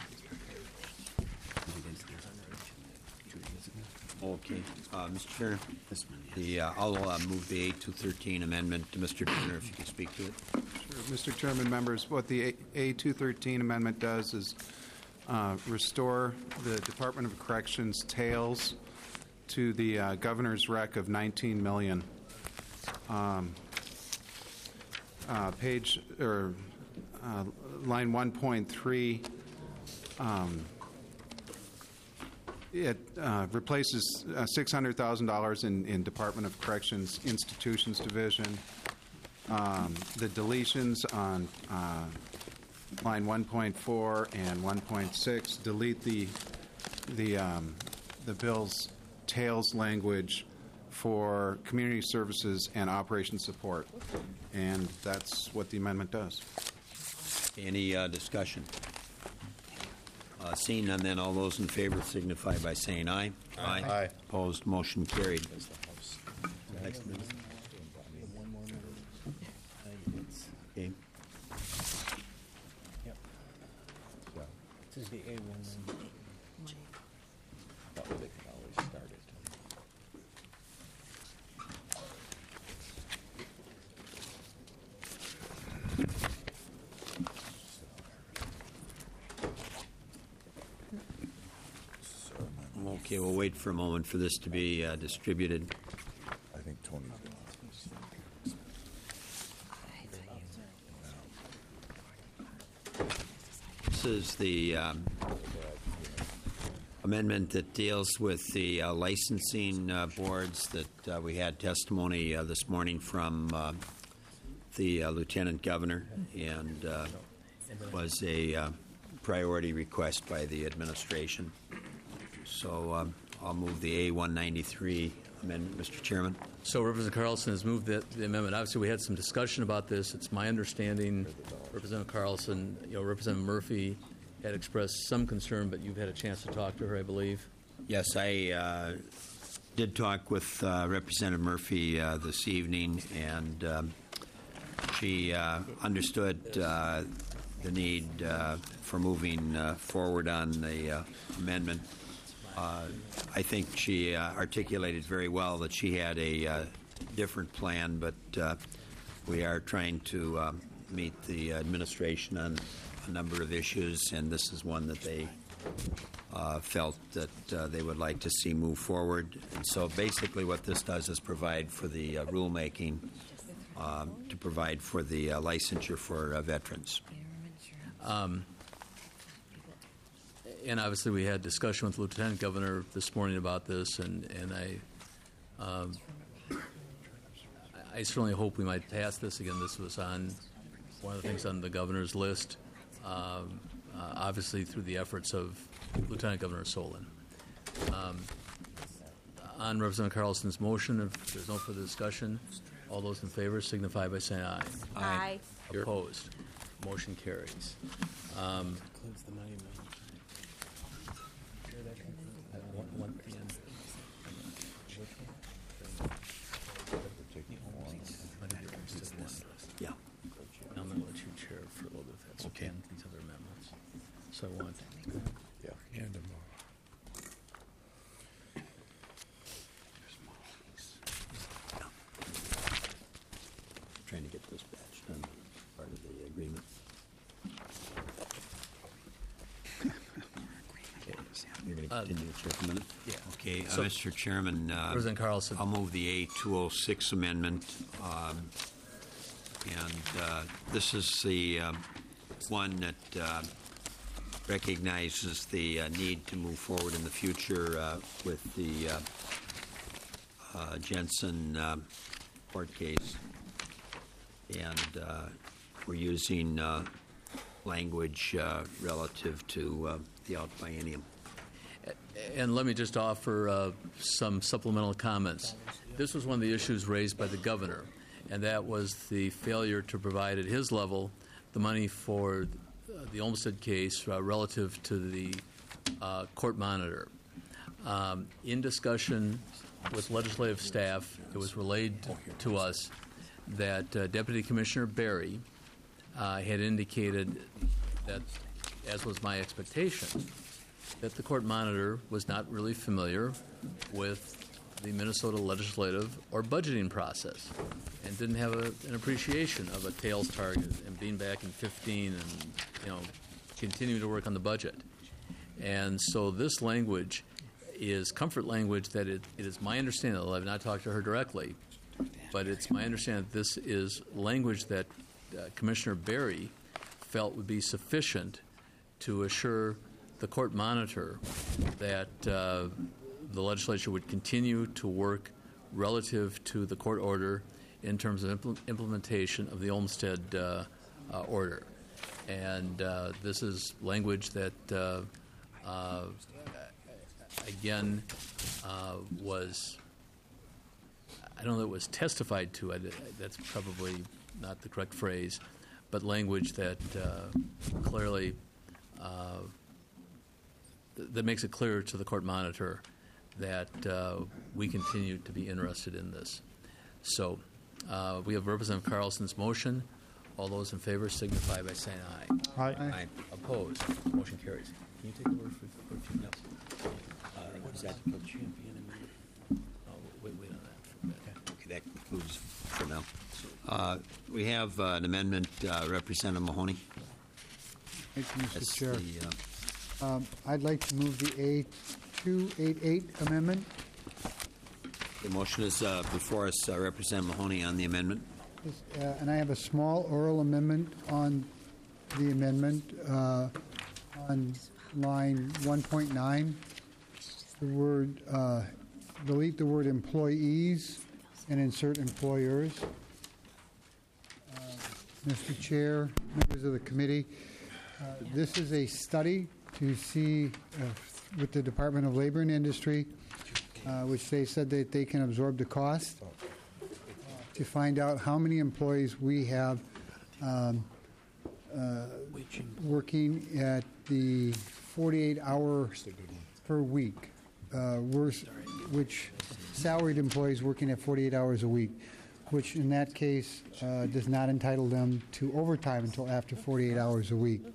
Okay, uh, Mister Chair, the, uh, I'll uh, move the A two thirteen amendment to Mister Turner, if you could speak to it. Sure. Mister Chairman, members, what the A two thirteen amendment does is uh, restore the Department of Corrections tails to the uh, governor's rec of nineteen million dollars. Um, uh, page, or uh, line one point three, um, it uh, replaces uh, six hundred thousand dollars in, in Department of Corrections Institutions Division. Um, the deletions on uh, line one point four and one point six delete the the um, the bill's tails language for community services and operation support, and that's what the amendment does. Any uh, discussion? Uh, seeing none, then all those in favor signify by saying aye. Aye. Aye. Opposed, motion carried. Next amendment. One more minute. Uh, it's, Okay. yep. This is the A one ninety. That way they can always start it. Okay, we'll wait for a moment for this to be uh, distributed. I think Tony's This is the um, amendment that deals with the uh, licensing uh, boards that uh, we had testimony uh, this morning from uh, the uh, Lieutenant Governor, and uh, was a uh, priority request by the administration. So um, I'll move the A one ninety-three amendment, Mister Chairman. So Representative Carlson has moved that, the amendment. Obviously, we had some discussion about this. It's my understanding, Representative Carlson, you know, Representative Murphy had expressed some concern, but you've had a chance to talk to her, I believe. Yes, I uh, did talk with uh, Representative Murphy uh, this evening, and um, she uh, understood uh, the need uh, for moving uh, forward on the uh, amendment. Uh, I think she uh, articulated very well that she had a uh, different plan, but uh, we are trying to um, meet the administration on a number of issues, and this is one that they uh, felt that uh, they would like to see move forward. And so basically what this does is provide for the uh, rulemaking, um, to provide for the uh, licensure for uh, veterans. Um, And obviously, we had discussion with the Lieutenant Governor this morning about this, and, and I, um, I certainly hope we might pass this. Again, this was on one of the things on the governor's list, um, uh, obviously through the efforts of Lieutenant Governor Solon. Um, on Representative Carlson's motion, if there's no further discussion, all those in favor signify by saying aye. Aye. Opposed? Motion carries. Um, Includes the money amendment. One- one at the end. Yeah. I'm going to let you chair for a little bit, if that's okay, on these other amendments. So I want, Yeah, hand him Trying to get this batch done, part of the agreement. You're going to Continue, Chair, for a minute. Yeah. Okay, uh, So- Mister Chairman, uh, Representative Carlson. I'll move the A two oh six amendment. um, And uh, this is the um, one that uh, recognizes the uh, need to move forward in the future uh, with the uh, uh, Jensen uh, court case. And uh, we're using uh, language uh, relative to uh, the out biennium. And let me just offer uh, some supplemental comments. This was one of the issues raised by the governor, and that was the failure to provide at his level the money for uh, the Olmsted case uh, relative to the uh, court monitor. Um, in discussion with legislative staff, it was relayed to us that uh, Deputy Commissioner Barry uh, had indicated that, as was my expectation, that the court monitor was not really familiar with the Minnesota legislative or budgeting process and didn't have a, an appreciation of a tails target and being back in fifteen and, you know, continuing to work on the budget. And so this language is comfort language that it, it is my understanding, although I've not talked to her directly, but it's my understanding that this is language that uh, Commissioner Barry felt would be sufficient to assure the court monitor that uh, the legislature would continue to work relative to the court order in terms of impl- implementation of the Olmsted uh, uh, order. And uh, this is language that, uh, uh, again, uh, was, I don't know that it was testified to, I, that's probably not the correct phrase, but language that uh, clearly uh, that makes it clear to the court monitor that uh, we continue to be interested in this. So uh, we have Representative Carlson's motion. All those in favor signify by saying aye. Aye. Aye. Opposed? Motion carries. Can you take the word for, for a few minutes? Uh, What is that? Oh, wait, wait on that for a bit. Okay, that concludes for now. Uh, We have uh, an amendment, uh, Representative Mahoney. Thank you, Mister That's Chair. the, uh, Um, I'd like to move the A two eighty-eight amendment. The motion is uh, before us, uh, Representative Mahoney, on the amendment. Uh, And I have a small oral amendment on the amendment uh, on line one point nine. The word, uh, delete the word employees and insert employers. Uh, Mister Chair, members of the committee, uh, this is a study to see uh, with the Department of Labor and Industry, uh, which they said that they can absorb the cost, to find out how many employees we have um, uh, working at the forty-eight hour per week, uh, worse, which salaried employees working at forty-eight hours a week, which in that case uh, does not entitle them to overtime until after forty-eight hours a week.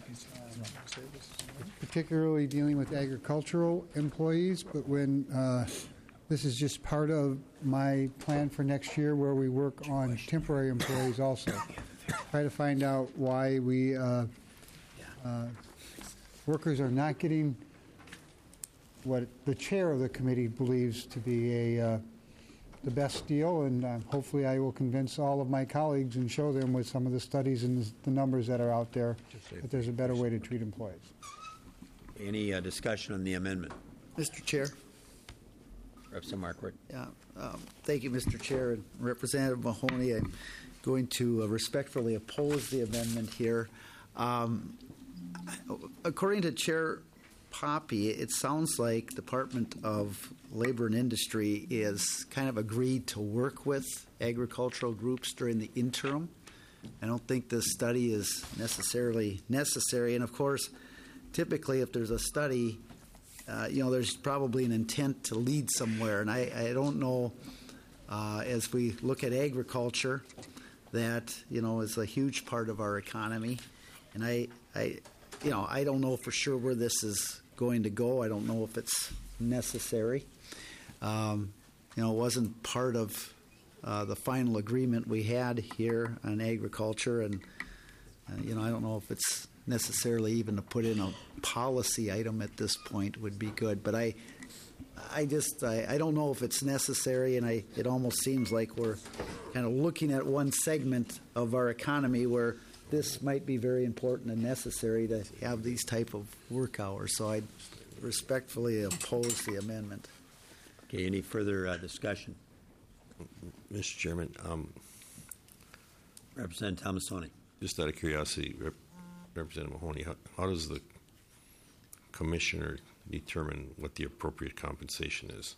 Particularly dealing with agricultural employees, but when uh, this is just part of my plan for next year where we work on temporary employees also. Try to find out why we, uh, uh, workers are not getting what the chair of the committee believes to be a, uh, the best deal, and uh, hopefully I will convince all of my colleagues and show them with some of the studies and the numbers that are out there that there's a better way to treat employees. Any uh, discussion on the amendment? Mister Chair. Representative Marquardt. Yeah, um, thank you, Mister Chair. And Representative Mahoney, I'm going to uh, respectfully oppose the amendment here. Um, according to Chair Poppy, it sounds like Department of Labor and Industry is kind of agreed to work with agricultural groups during the interim. I don't think this study is necessarily necessary. And, of course, typically if there's a study, uh, you know, there's probably an intent to lead somewhere. And I, I don't know, uh, as we look at agriculture, that, you know, is a huge part of our economy. And I, I, you know, I don't know for sure where this is going to go. I don't know if it's necessary. Um, you know, it wasn't part of uh, the final agreement we had here on agriculture. And, uh, you know, I don't know if it's necessarily even to put in a policy item at this point would be good. But I, I just, I, I don't know if it's necessary, and I, it almost seems like we're kind of looking at one segment of our economy where this might be very important and necessary to have these type of work hours. So I respectfully oppose the amendment. Okay, any further uh, discussion? Mister Chairman, um, Representative Thomasoni. just out of curiosity, Rep- Representative Mahoney, how, how does the commissioner determine what the appropriate compensation is?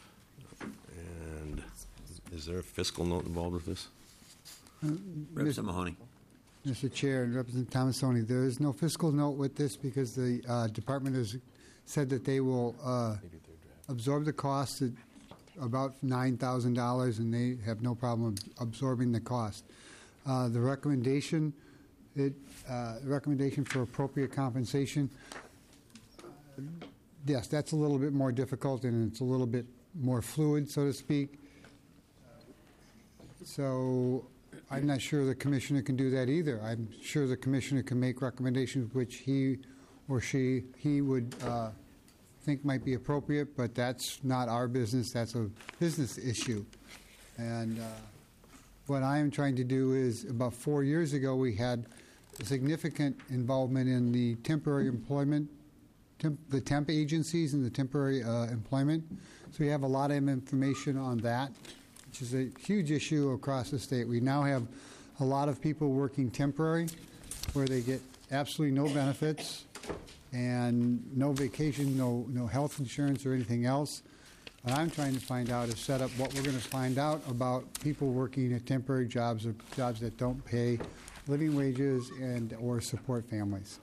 And is there a fiscal note involved with this? Representative Mahoney. Mister Chair and Representative Thomasoni, there is no fiscal note with this because the uh, department has said that they will uh, absorb the cost at about nine thousand dollars, and they have no problem absorbing the cost. Uh, the recommendation, it, uh, recommendation for appropriate compensation, uh, yes, that's a little bit more difficult and it's a little bit more fluid, so to speak. So I'm not sure the commissioner can do that either. I'm sure the commissioner can make recommendations which he or she, he would uh, think might be appropriate, but that's not our business. That's a business issue. And uh, what I am trying to do is, about four years ago, we had a significant involvement in the temporary employment, temp, the temp agencies and the temporary uh, employment. So we have a lot of information on that, which is a huge issue across the state. We now have a lot of people working temporary, where they get absolutely no benefits and no vacation, no no health insurance or anything else. What I'm trying to find out is set up what we're going to find out about people working at temporary jobs or jobs that don't pay living wages and or support families.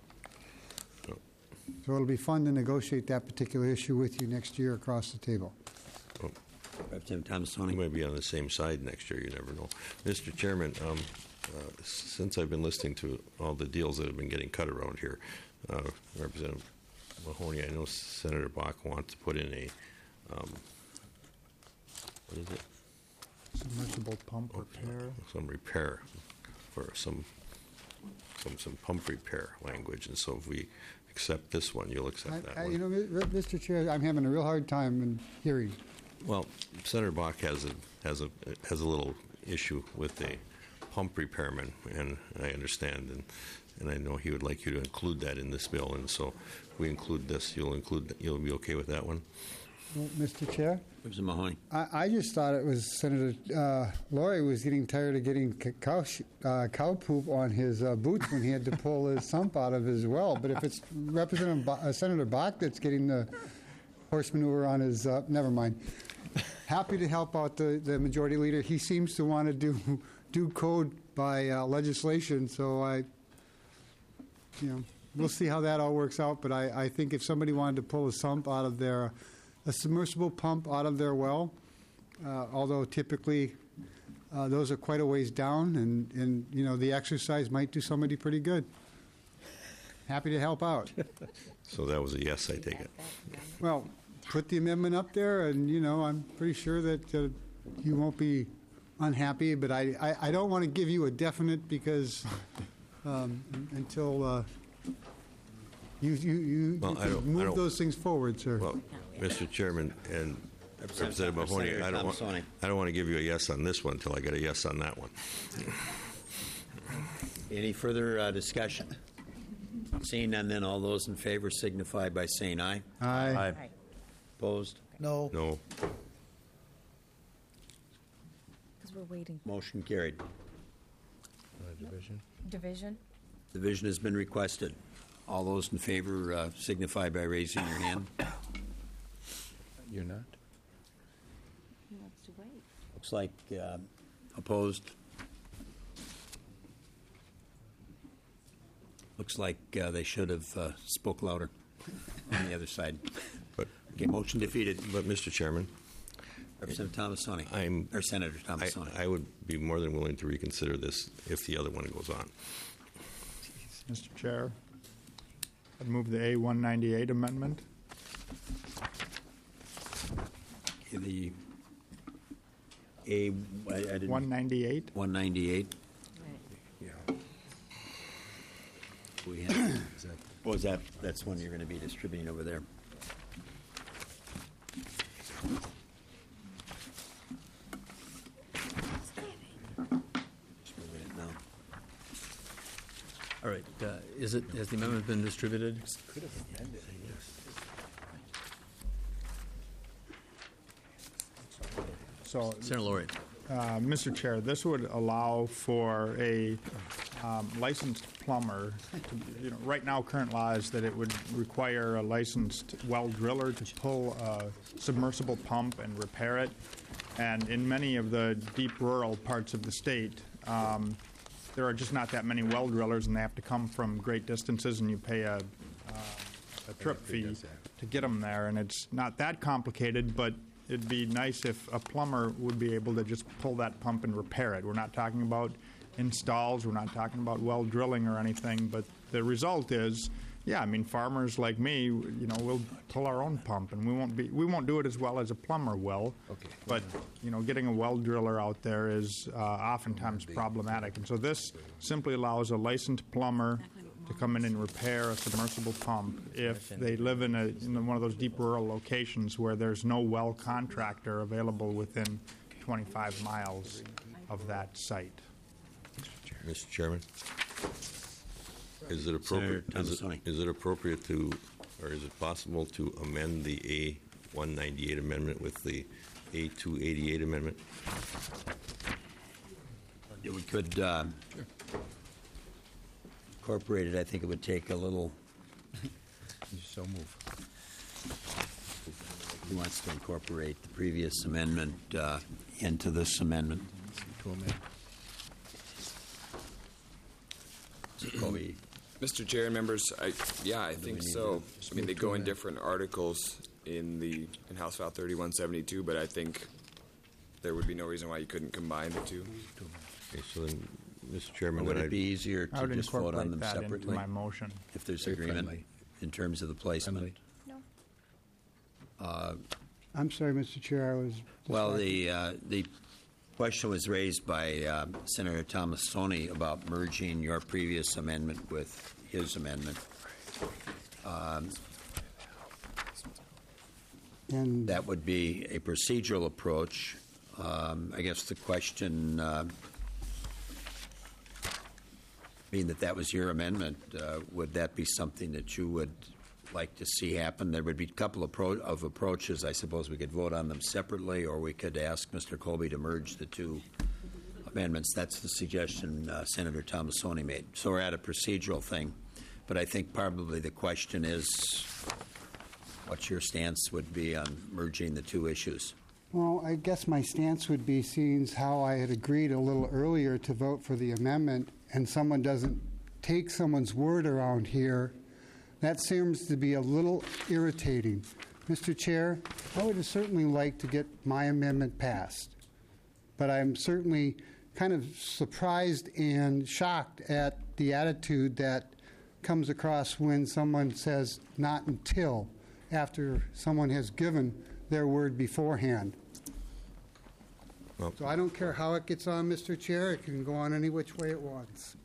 So it'll be fun to negotiate that particular issue with you next year across the table. Oh, Representative Thomasoni. we might be on the same side next year. You never know. Mister Chairman, um, uh, since I've been listening to all the deals that have been getting cut around here, uh, Representative Mahoney, I know Senator Bach wants to put in a Um, what is it? Submersible pump repair. Some repair for some some some pump repair language, and so if we accept this one, you'll accept I, that I, one. you know, Mi- Mister Chair, I'm having a real hard time in hearing. Well, Senator Bach has a has a has a little issue with the pump repairman, and I understand, and and I know he would like you to include that in this bill, and so if we include this, you'll include you'll be okay with that one. Well, Mister Chair, Representative Mahoney. I, I just thought it was Senator uh, Laurie was getting tired of getting c- cow, sh- uh, cow poop on his uh, boots when he had to pull his sump out of his well. But if it's Representative Bo- uh, Senator Bach that's getting the horse manure on his, uh, never mind. Happy to help out the, the majority leader. He seems to want to do do code by uh, legislation, so I, you know, we'll see how that all works out. But I, I think if somebody wanted to pull a sump out of their a submersible pump out of their well, uh, although typically uh, those are quite a ways down, and, and you know the exercise might do somebody pretty good. Happy to help out. So that was a yes, I take it. Well, put the amendment up there, and you know I'm pretty sure that uh, you won't be unhappy. But I, I, I don't want to give you a definite because um, until uh, you you you, Well, you I can don't- I move don't- those things forward, sir. Well, Mister Chairman and Representative Mahoney, I don't, want, Thomasoni. I don't want to give you a yes on this one until I get a yes on that one. Any further uh, discussion? Seeing none, then all those in favor signify by saying aye. Aye. Opposed? No. No. Because we're waiting. Motion carried. Division. Division? Division has been requested. All those in favor uh, signify by raising your hand. You're not? He wants to wait. Looks like uh, opposed. Looks like uh, they should have uh, spoke louder on the other side. But, Okay, motion defeated. but Mister Chairman, Representative Thomasoni. I'm Or Senator I, Thomasoni. I would be more than willing to reconsider this if the other one goes on. Mister Chair, I'd move the A one ninety-eight amendment. Okay, the A, I, I didn't. one ninety-eight. one ninety-eight. Yeah. we have. What was that? That's one you're going to be distributing over there. Just moving it now. All right, uh, is it, has the amendment been distributed? Could have amended it. So, Senator Laurie. uh, Mister Chair, this would allow for a um, licensed plumber, to, you know, right now, current law is that it would require a licensed well driller to pull a submersible pump and repair it. And in many of the deep rural parts of the state, um, there are just not that many well drillers, and they have to come from great distances, and you pay a, uh, a trip fee to get them there. And it's not that complicated, but it'd be nice if a plumber would be able to just pull that pump and repair it. We're not talking about installs, we're not talking about well drilling or anything, but the result is, yeah, I mean, farmers like me, you know, we'll pull our own pump, and we won't be, we won't do it as well as a plumber will. Okay. But, you know, getting a well driller out there is uh, oftentimes problematic. And so this simply allows a licensed plumber to come in and repair a submersible pump if they live in, a, in one of those deep rural locations where there's no well contractor available within twenty-five miles of that site. Mister Chairman, is it appropriate? Senator Is it, Thomasoni. is it appropriate to, or is it possible to amend the A one ninety-eight amendment with the A two eighty-eight amendment? Yeah, we could uh, incorporate it. I think it would take a little. So move. He wants to incorporate the previous amendment uh, into this amendment. To amend. Colby. Mister Chair and members, I, yeah, I think we need so. to I mean, they move go to in amend? different articles in the, in House File thirty-one seventy-two, but I think there would be no reason why you couldn't combine the two. Okay, so then, Mister Chairman, Would then it be easier I to would just vote on incorporate them that into separately my motion. if there's Very agreement friendly. in terms of the placement? No. I'm sorry, Mister Chair, I was. Well, the uh, the question was raised by uh, Senator Thomasoni about merging your previous amendment with his amendment. Um, And That would be a procedural approach. Um, I guess the question, uh, being that that was your amendment, uh, would that be something that you would like to see happen? There would be a couple of, pro- of approaches. I suppose we could vote on them separately, or we could ask Mister Colby to merge the two amendments. That's the suggestion uh, Senator Thomasoni made. So we're at a procedural thing. But I think probably the question is what your stance would be on merging the two issues. Well, I guess my stance would be, seeing as how I had agreed a little earlier to vote for the amendment, and someone doesn't take someone's word around here, that seems to be a little irritating. Mister Chair, I would have certainly liked to get my amendment passed, but I'm certainly kind of surprised and shocked at the attitude that comes across when someone says not until after someone has given their word beforehand. Well, So I don't care how it gets on, Mister Chair. It can go on any which way it wants.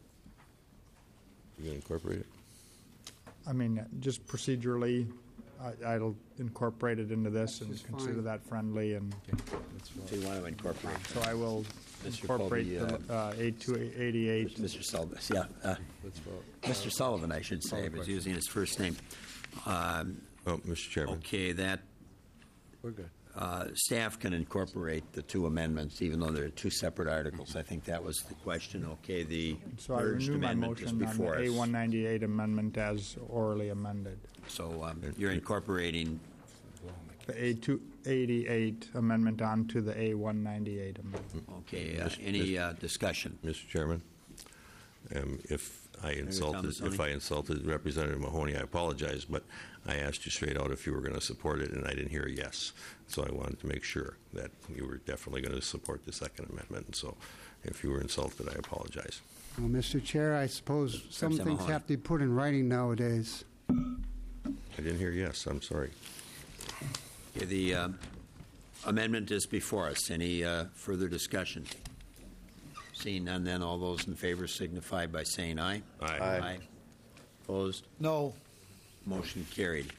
you going to incorporate it? I mean, just procedurally, I, I'll incorporate it into this and just consider fine. that friendly, and So you want to incorporate? so I will Mister incorporate Colby, the uh, A two eighty-eight. Mister Sullivan, yeah. Uh, Let's vote. Mister Sullivan, I should say, Call the but question. using his first name. Um, Oh, Mister Chairman. Okay, that We're good. uh, staff can incorporate the two amendments, even though they're two separate articles. I think that was the question. Okay, the So I merged renew my amendment is motion on the before A us. one ninety-eight amendment as orally amended. So um, you're incorporating. The A two eighty-eight amendment onto the A one ninety-eight amendment. Okay, uh, any uh, discussion? Mister Chairman, um, if I insulted, Thomasoni? if I insulted Representative Mahoney, I apologize, but I asked you straight out if you were going to support it, and I didn't hear a yes. So I wanted to make sure that you were definitely going to support the Second Amendment. And so if you were insulted, I apologize. Well, Mister Chair, I suppose some Representative things Mahoney. have to be put in writing nowadays. I didn't hear yes. I'm sorry. Okay, the uh, amendment is before us. Any uh, further discussion? Seeing none, then all those in favor signify by saying aye. Aye. Aye. Opposed? No. Motion carried.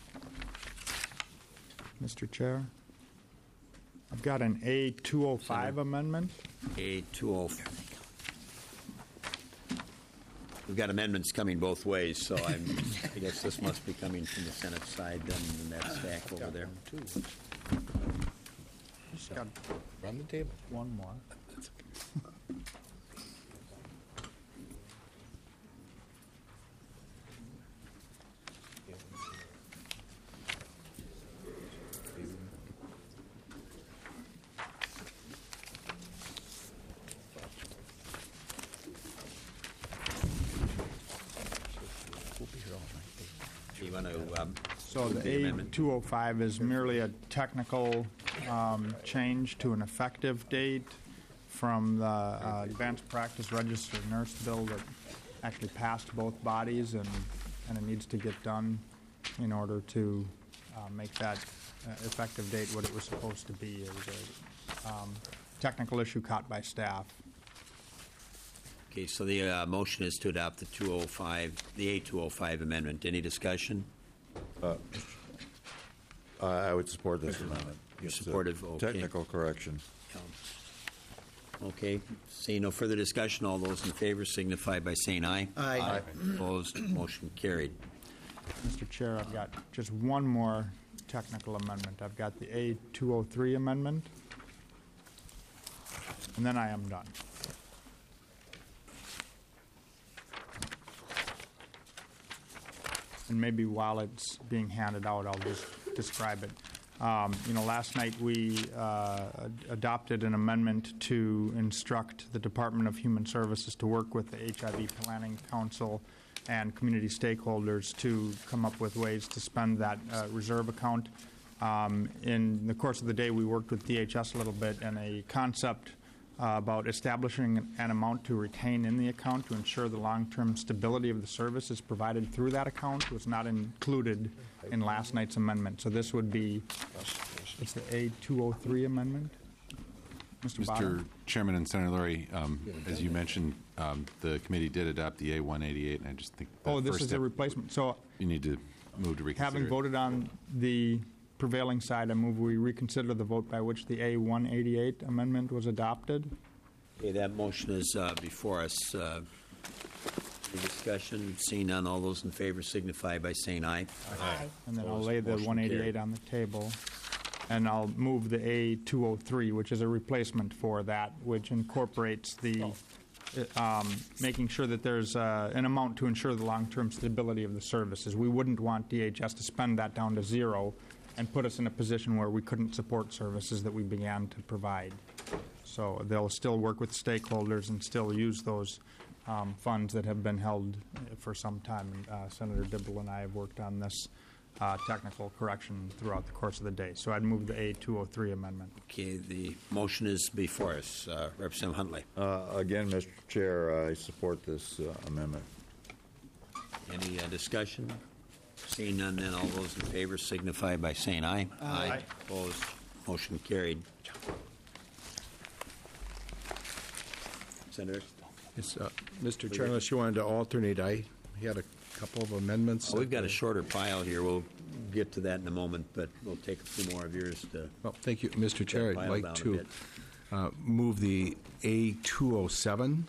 Mister Chair, I've got an A two oh five amendment. A two oh. We've got amendments coming both ways, so I'm, I guess this must be coming from the Senate side then, in that stack over there. Just got Run the table. one more. You want to, um, So move the A amendment? two oh five is merely a technical um, change to an effective date from the uh, Advanced Practice Registered Nurse Bill that actually passed both bodies, and, and it needs to get done in order to uh, make that uh, effective date what it was supposed to be. It was a um, technical issue caught by staff. Okay, so the uh, motion is to adopt the two oh five, the A two oh five amendment. Any discussion? Uh, I would support this amendment. You're It's a supportive, okay. Technical correction. Okay, seeing no further discussion, all those in favor signify by saying aye. Aye. Aye. Opposed, motion carried. Mister Chair, I've got just one more technical amendment. I've got the A two oh three amendment, and then I am done. And maybe while it's being handed out, I'll just describe it. Um, you know, last night we uh, ad- adopted an amendment to instruct the Department of Human Services to work with the H I V Planning Council and community stakeholders to come up with ways to spend that uh, reserve account. Um, in the course of the day, we worked with D H S a little bit, and a concept uh, about establishing an, an amount to retain in the account to ensure the long-term stability of the services provided through that account was not included in last night's amendment. So this would be, it's the A two oh three amendment. Mister Mister Bottom? Chairman and Senator Lurie, um, as you mentioned, um, the committee did adopt the A one eighty-eight, and I just think that Oh, this first is step, a replacement. So you need to move to reconsider. having it. voted on the prevailing side, I move we reconsider the vote by which the A one eighty-eight amendment was adopted. Okay, that motion is uh, before us. Uh, Any discussion? Seeing none, all those in favor signify by saying aye. Aye. And then I'll Opposed, lay the motion one eighty-eight carried. on the table. And I'll move the A two oh three, which is a replacement for that, which incorporates the, uh, um, making sure that there's uh, an amount to ensure the long-term stability of the services. We wouldn't want D H S to spend that down to zero and put us in a position where we couldn't support services that we began to provide. So they'll still work with stakeholders and still use those um, funds that have been held for some time. And, uh, Senator Dibble and I have worked on this uh, technical correction throughout the course of the day. So I'd move the A two oh three amendment. Okay, the motion is before us. Uh, Representative Huntley. Uh, Again, Mister Chair, I support this uh, amendment. Any uh, discussion? Seeing none, then all those in favor signify by saying aye. Aye. Opposed, motion carried. Senator? Yes, uh, Mister Chair, unless you wanted to alternate, I had a couple of amendments. Oh, we've that, got a uh, shorter pile here. We'll get to that in a moment, but we'll take a few more of yours to. Well, thank you, Mister Chair. I'd pile like down a to bit. uh, move the A two oh seven.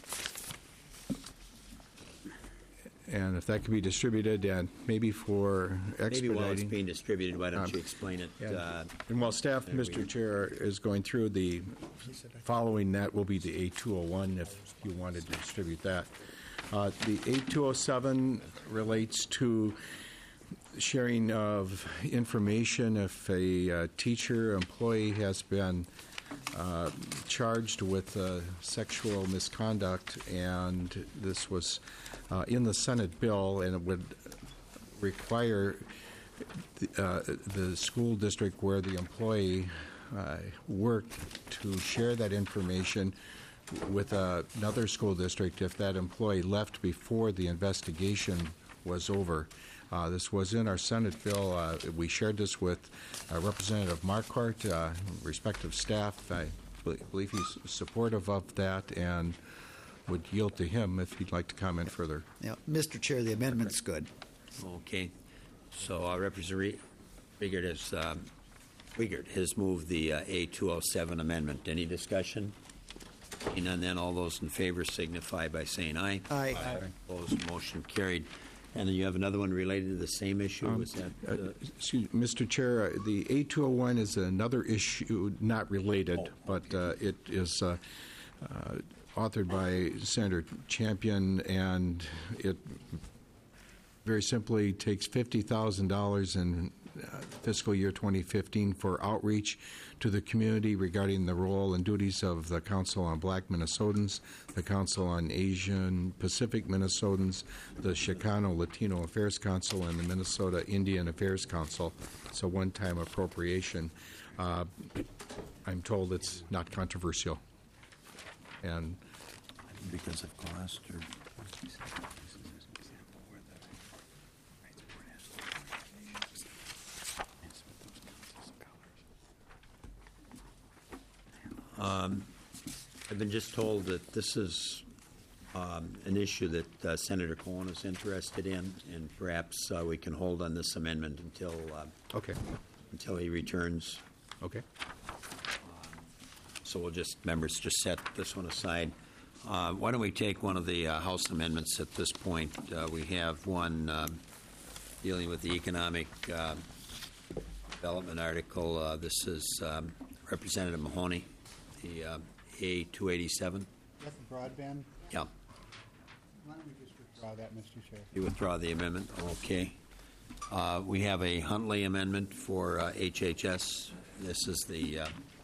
And if that could be distributed, and maybe for Maybe while it's expediting. being distributed, why don't Um, you explain it? And uh, and while staff, there we Mister go. Chair, is going through the, following that will be the A two oh one, if you wanted to distribute that. Uh, The A two oh seven relates to sharing of information if a uh, teacher, employee has been uh, charged with uh, sexual misconduct, and this was uh, in the Senate bill, and it would require the, uh, the school district where the employee uh, worked to share that information with uh, another school district if that employee left before the investigation was over. Uh, this was in our Senate bill. Uh, we shared this with uh, Representative Marquardt, uh, respective staff. I believe he's supportive of that, and would yield to him if he'd like to comment further. Yeah, Mister Chair, the amendment's good. Okay. So uh, Representative Wiegert has, um, Wiegert has moved the uh, A two oh seven amendment. Any discussion? Seeing none, then all those in favor signify by saying aye. Aye. Opposed, motion carried. And then you have another one related to the same issue? Um, Was that? uh, Uh, excuse, Mister Chair, uh, the A two oh one is another issue, not related, but uh, it is uh, uh, authored by Senator Champion, and it very simply takes fifty thousand dollars in uh, fiscal year twenty fifteen for outreach to the community regarding the role and duties of the Council on Black Minnesotans, the Council on Asian Pacific Minnesotans, the Chicano Latino Affairs Council, and the Minnesota Indian Affairs Council. It's a one-time appropriation. Uh, I'm told it's not controversial. And because of cost or? Um, I've been just told that this is um, an issue that uh, Senator Cohen is interested in, and perhaps uh, we can hold on this amendment until uh, okay until he returns. Okay. So we'll just, members, just set this one aside. Uh, why don't we take one of the uh, House amendments at this point? Uh, we have one um, dealing with the economic uh, development article. Uh, this is um, Representative Mahoney, the uh, A two eighty-seven. That's the broadband? Yeah. Why don't we just withdraw that, Mister Chair? You withdraw the amendment? Okay. Uh, we have a Huntley amendment for uh, H H S. This is the... Uh,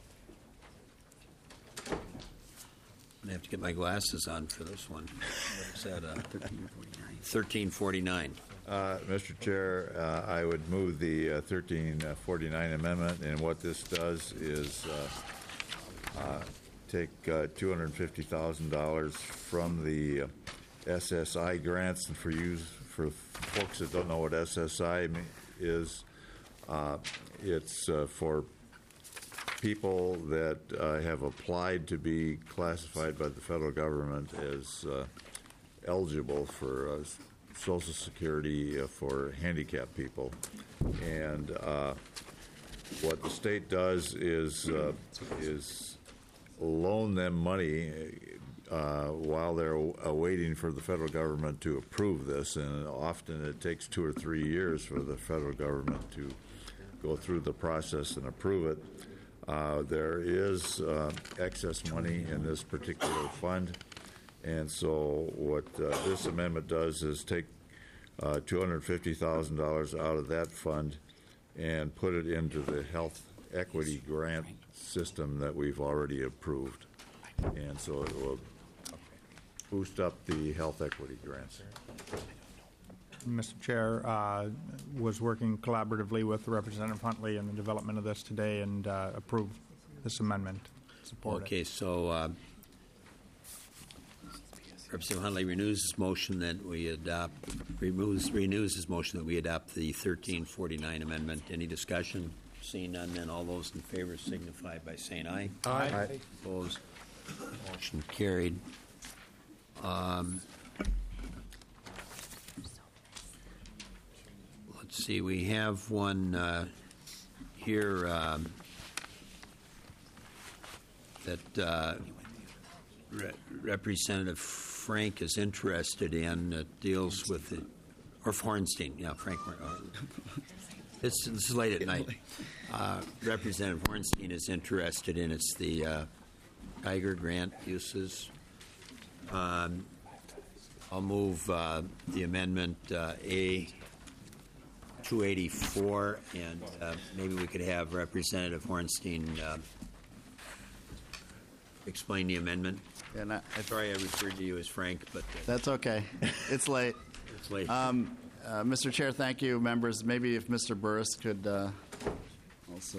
I have to get my glasses on for this one. What is that? Uh, thirteen forty-nine. Uh, Mister Chair, uh, I would move the uh, thirteen forty-nine amendment, and what this does is uh, uh, take uh, two hundred fifty thousand dollars from the uh, S S I grants, and for use for folks that don't know what S S I is, uh, it's uh, for people that uh, have applied to be classified by the federal government as uh, eligible for uh, Social Security uh, for handicapped people. And uh, what the state does is uh, is loan them money uh, while they're awaiting for the federal government to approve this. And often it takes two or three years for the federal government to go through the process and approve it. Uh, there is uh, excess money in this particular fund, and so what uh, this amendment does is take uh, two hundred fifty thousand dollars out of that fund and put it into the health equity grant system that we've already approved. And so it will boost up the health equity grants. Mister Chair, uh, was working collaboratively with Representative Huntley in the development of this today and uh, approved this amendment. Support Okay, it. so uh, Representative Huntley renews his motion that we adopt, removes, renews his motion that we adopt the thirteen forty-nine amendment. Any discussion? Seeing none, then all those in favor signify by saying aye. Aye. Aye. Opposed? Motion carried. Um, let's see, we have one uh, here um, that uh, Re- Representative Frank is interested in that deals with the, or Hornstein, yeah, Frank. Uh, it's, it's late at night. Uh, Representative Hornstein is interested in it's the uh, Tiger grant uses. Um, I'll move uh, the amendment uh, A two eighty-four, and uh, maybe we could have Representative Hornstein uh, explain the amendment. And I, I Sorry I referred to you as Frank, but... Uh, That's okay. It's late. It's late. Um, uh, Mister Chair, thank you, members. Maybe if Mister Burris could uh, also...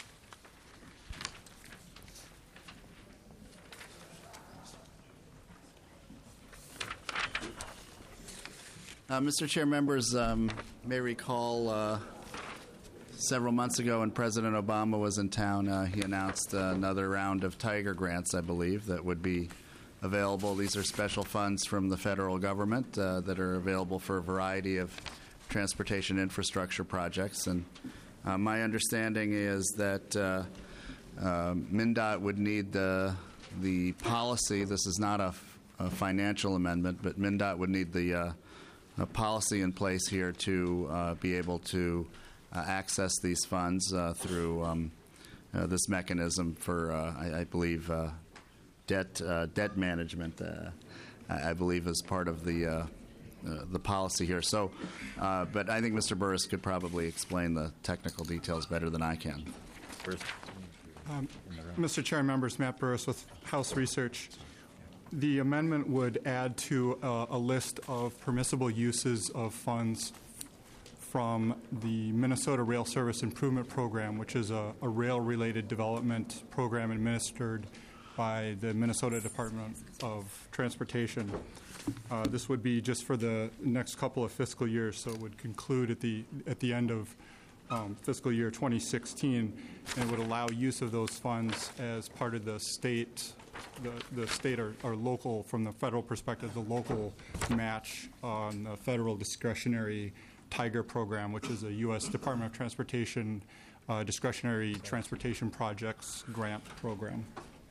Uh, Mister Chair, members um, may recall uh, several months ago when President Obama was in town, uh, he announced uh, another round of Tiger grants, I believe, that would be available. These are special funds from the federal government uh, that are available for a variety of transportation infrastructure projects. And uh, my understanding is that uh, uh, MnDOT would need the the policy. This is not a, f- a financial amendment, but MnDOT would need the uh, a policy in place here to uh, be able to uh, access these funds uh, through um, uh, this mechanism for, uh, I, I believe, uh, debt uh, debt management. Uh, I, I believe is part of the uh, uh, the policy here. So, uh, but I think Mister Burris could probably explain the technical details better than I can. First. Um, Mister Chair and members, Matt Burris with House Research. The amendment would add to uh, a list of permissible uses of funds from the Minnesota Rail Service Improvement Program, which is a, a rail-related development program administered by the Minnesota Department of Transportation. Uh, this would be just for the next couple of fiscal years, so it would conclude at the at the end of Um, fiscal year twenty sixteen, and it would allow use of those funds as part of the state, the, the state or, or local, from the federal perspective, the local match on the federal discretionary TIGER program, which is a U S Department of Transportation uh, discretionary transportation projects grant program.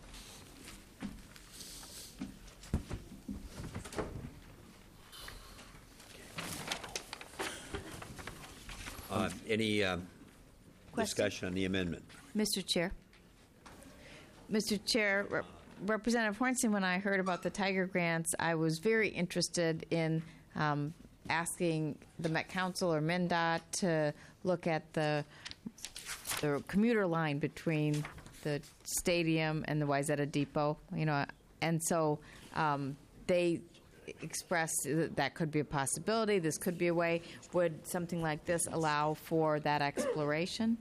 Uh, any uh, discussion on the amendment? Mister Chair. Mister Chair, Rep- Representative Hornstein, when I heard about the Tiger grants, I was very interested in um, asking the Met Council or MnDOT to look at the the commuter line between the stadium and the Wayzata Depot. You know, and so um, they expressed that that could be a possibility. This could be a way. Would something like this allow for that exploration?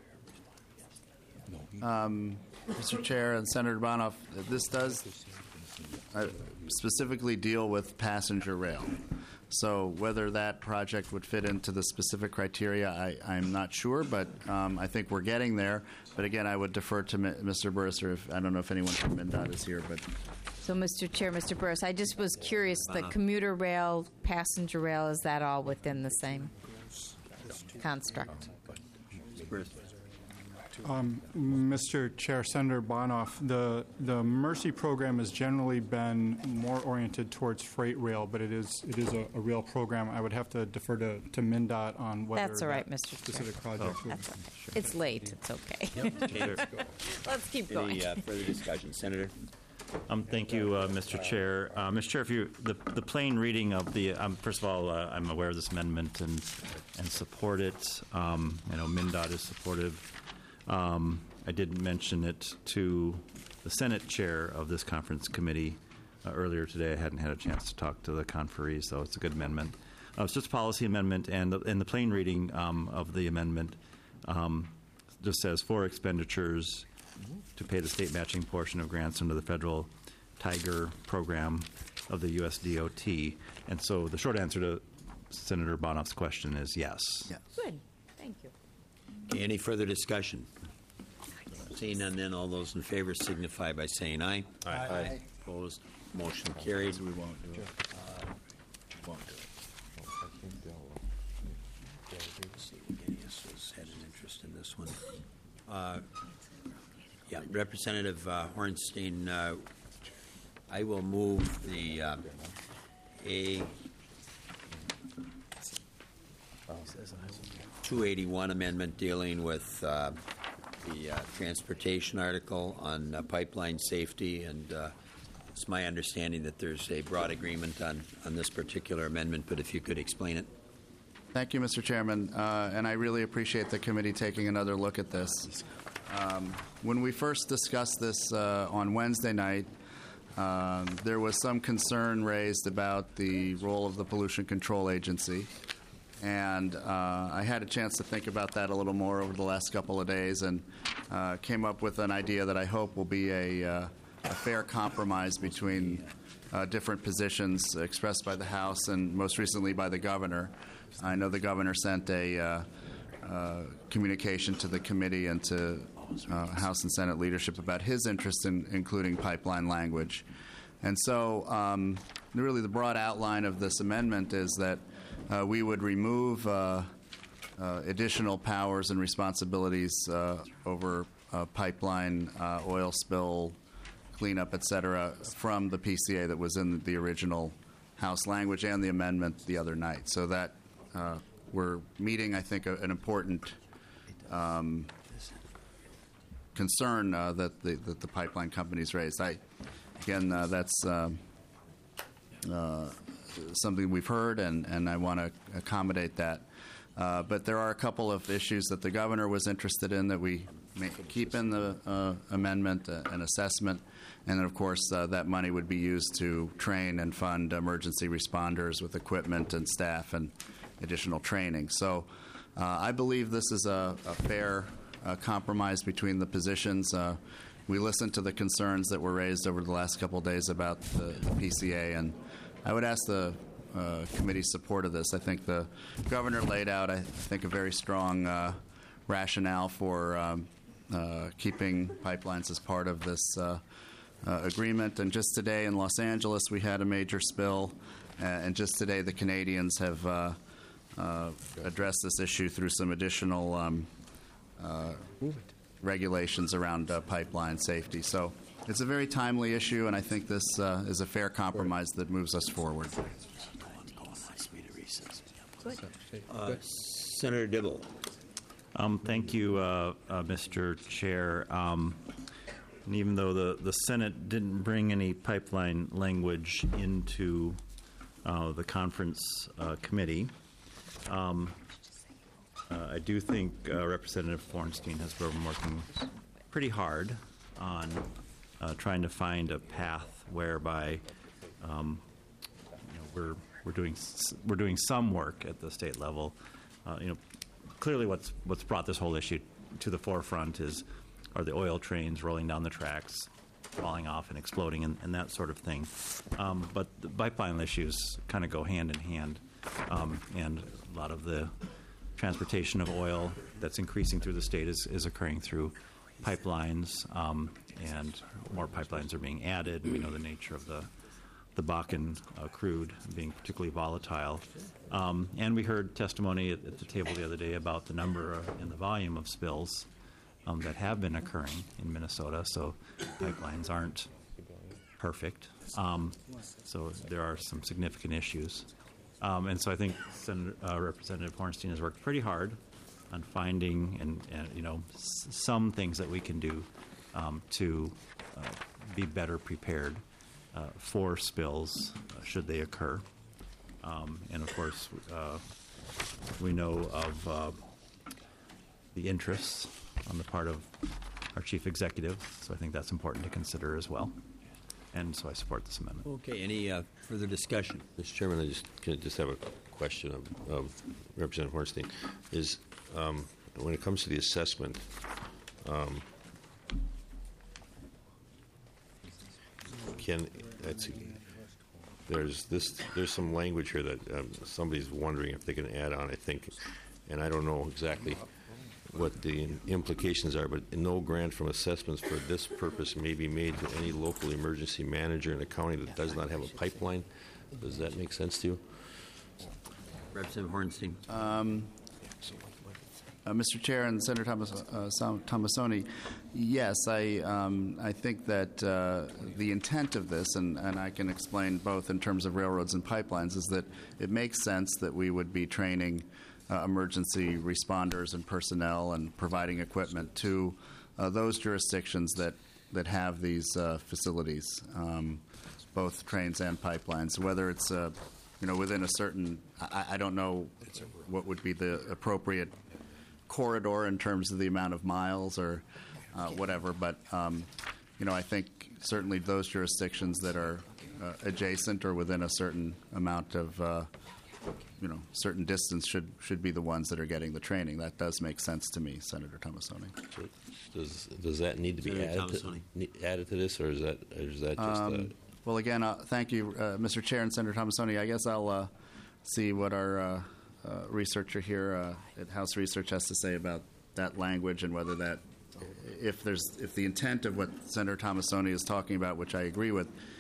Um, Mister Chair and Senator Bonoff, this does uh, specifically deal with passenger rail. So whether that project would fit into the specific criteria, I, I'm not sure, but um, I think we're getting there. But again, I would defer to M- Mister Burris, or if, I don't know if anyone from MnDOT is here, but... So, Mister Chair, Mister Burris, I just was curious, the commuter rail, passenger rail, is that all within the same construct? Um, Mister Chair, Senator Bonoff, the the Mercy program has generally been more oriented towards freight rail, but it is it is a, a rail program. I would have to defer to, to MnDOT on whether That's all right, that Mister specific Chair. project Oh. would. That's okay. It's late. It's okay. Yep. Let's keep going. Any uh, further discussion, Senator? Um, thank you, uh, Mister Chair. Uh, Mister Chair, if you the the plain reading of the um, first of all, uh, I'm aware of this amendment and and support it. Um, I know MnDOT is supportive. Um, I did mention it to the Senate chair of this conference committee uh, earlier today. I hadn't had a chance to talk to the conferee, so it's a good amendment. Uh, it's just a policy amendment, and the, and the plain reading um, of the amendment um, just says for expenditures to pay the state matching portion of grants under the federal TIGER program of the U S D O T. And so the short answer to Senator Bonoff's question is yes. Yes. Good. Thank you. Okay, any further discussion? Seeing none, then all those in favor signify by saying aye. Aye. Aye. Opposed? Motion carries. We won't do it. Uh, won't do it. Had an interest in this one. Uh, yeah, Representative uh, Hornstein, uh, I will move the uh, A two eighty-one amendment dealing with uh, the uh, transportation article on uh, pipeline safety, and uh, it's my understanding that there's a broad agreement on, on this particular amendment, but if you could explain it. Thank you, Mister Chairman, uh, and I really appreciate the committee taking another look at this. Um, when we first discussed this uh, on Wednesday night, um, there was some concern raised about the role of the Pollution Control Agency, and uh, I had a chance to think about that a little more over the last couple of days, and uh, came up with an idea that I hope will be a, uh, a fair compromise between uh, different positions expressed by the House and most recently by the governor. I know the governor sent a uh, uh, communication to the committee and to uh, House and Senate leadership about his interest in including pipeline language. And so, um, really, the broad outline of this amendment is that uh, we would remove uh, uh, additional powers and responsibilities uh, over uh, pipeline, uh, oil spill, cleanup, et cetera, from the P C A that was in the original House language and the amendment the other night. So that uh, we're meeting, I think, a, an important um, concern uh, that, the, that the pipeline companies raised. I, again, uh, that's um, uh, something we've heard, and, and I want to accommodate that. Uh, but there are a couple of issues that the governor was interested in that we may keep in the uh, amendment, uh, an assessment, and then, of course, uh, that money would be used to train and fund emergency responders with equipment and staff and additional training. So uh, I believe this is a, a fair uh, compromise between the positions. Uh, we listened to the concerns that were raised over the last couple of days about the, the P C A, and I would ask the uh, committee's support of this. I think the governor laid out, I think, a very strong uh, rationale for um, uh, keeping pipelines as part of this uh, uh, agreement. And just today in Los Angeles, we had a major spill, uh, and just today the Canadians have uh, uh, addressed this issue through some additional um, uh, regulations around uh, pipeline safety. So it's a very timely issue, and I think this uh, is a fair compromise that moves us forward. Uh, Senator Dibble. Um, thank you, uh, uh, Mister Chair. Um, and even though the, the Senate didn't bring any pipeline language into uh, the conference uh, committee, um, uh, I do think uh, Representative Florenstein has been working pretty hard on uh, trying to find a path whereby um, you know, we're we're doing s- we're doing some work at the state level. Uh, you know, clearly, what's what's brought this whole issue to the forefront is are the oil trains rolling down the tracks, falling off and exploding, and, and that sort of thing. Um, but the pipeline issues kind of go hand in hand, um, and a lot of the transportation of oil that's increasing through the state is, is occurring through pipelines, um, and more pipelines are being added. We know the nature of the the Bakken uh, crude being particularly volatile. Um, and we heard testimony at, at the table the other day about the number of, and the volume of spills um, that have been occurring in Minnesota. So pipelines aren't perfect. Um, so there are some significant issues. Um, and so I think Senator, uh, Representative Hornstein has worked pretty hard on finding and, and you know s- some things that we can do um, to uh, be better prepared uh, for spills uh, should they occur. Um, and of course, uh, we know of uh, the interests on the part of our chief executive, so I think that's important to consider as well. And so I support this amendment. Okay. Any uh, further discussion? Mister Chairman, I just can I just have a question of, of Representative Hornstein. Is um, when it comes to the assessment, um, can that's there's this there's some language here that um, somebody's wondering if they can add on. I think, and I don't know exactly what the implications are, but no grant from assessments for this purpose may be made to any local emergency manager in a county that does not have a pipeline. Does that make sense to you? Representative Hornstein. Um, uh, Mister Chair and Senator Thomas, uh, Sam- Tomasoni, yes, I um, I think that uh, the intent of this, and, and I can explain both in terms of railroads and pipelines, is that it makes sense that we would be training Uh, emergency responders and personnel and providing equipment to uh, those jurisdictions that, that have these uh, facilities, um, both trains and pipelines. Whether it's uh, you know within a certain, I, I don't know what would be the appropriate corridor in terms of the amount of miles or uh, whatever, but um, you know I think certainly those jurisdictions that are uh, adjacent or within a certain amount of uh, you know, certain distance should should be the ones that are getting the training. That does make sense to me, Senator Tomasoni. So does does that need to be Senator added to, ne- added to this, or is that or is that just Um, a, well, again, uh, thank you, uh, Mister Chair and Senator Tomasoni. I guess I'll uh, see what our uh, uh, researcher here uh, at House Research has to say about that language and whether that, if there's if the intent of what Senator Tomasoni is talking about, which I agree with,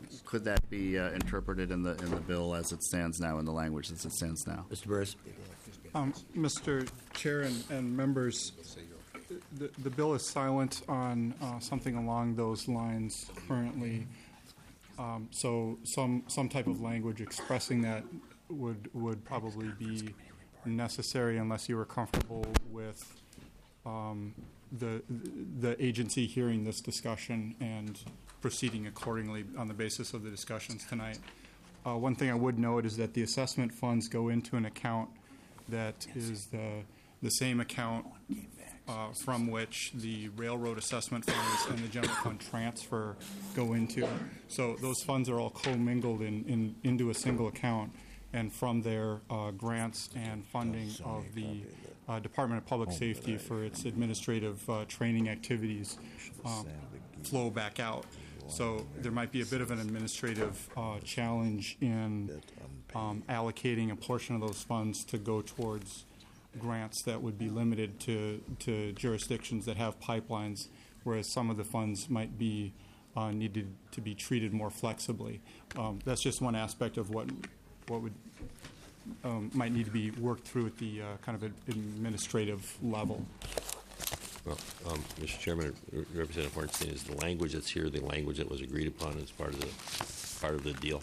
could that be uh, interpreted in the in the bill as it stands now, in the language as it stands now? Mister Burris? Um, Mister Chair and, and members, the, the bill is silent on uh, something along those lines currently. Um, so some some type of language expressing that would would probably be necessary unless you were comfortable with um, the the agency hearing this discussion and proceeding accordingly on the basis of the discussions tonight. Uh, one thing I would note is that the assessment funds go into an account that is the the same account uh, from which the railroad assessment funds and the general fund transfer go into. So those funds are all commingled in, in into a single account, and from there, uh, grants and funding of the uh, Department of Public Safety for its administrative uh, training activities um, flow back out. So there might be a bit of an administrative uh, challenge in um, allocating a portion of those funds to go towards grants that would be limited to, to jurisdictions that have pipelines, whereas some of the funds might be uh, needed to be treated more flexibly. Um, that's just one aspect of what what would um, might need to be worked through at the uh, kind of administrative level. Well, um, Mister Chairman, Representative Hornstein, is the language that's here the language that was agreed upon as part of the part of the deal?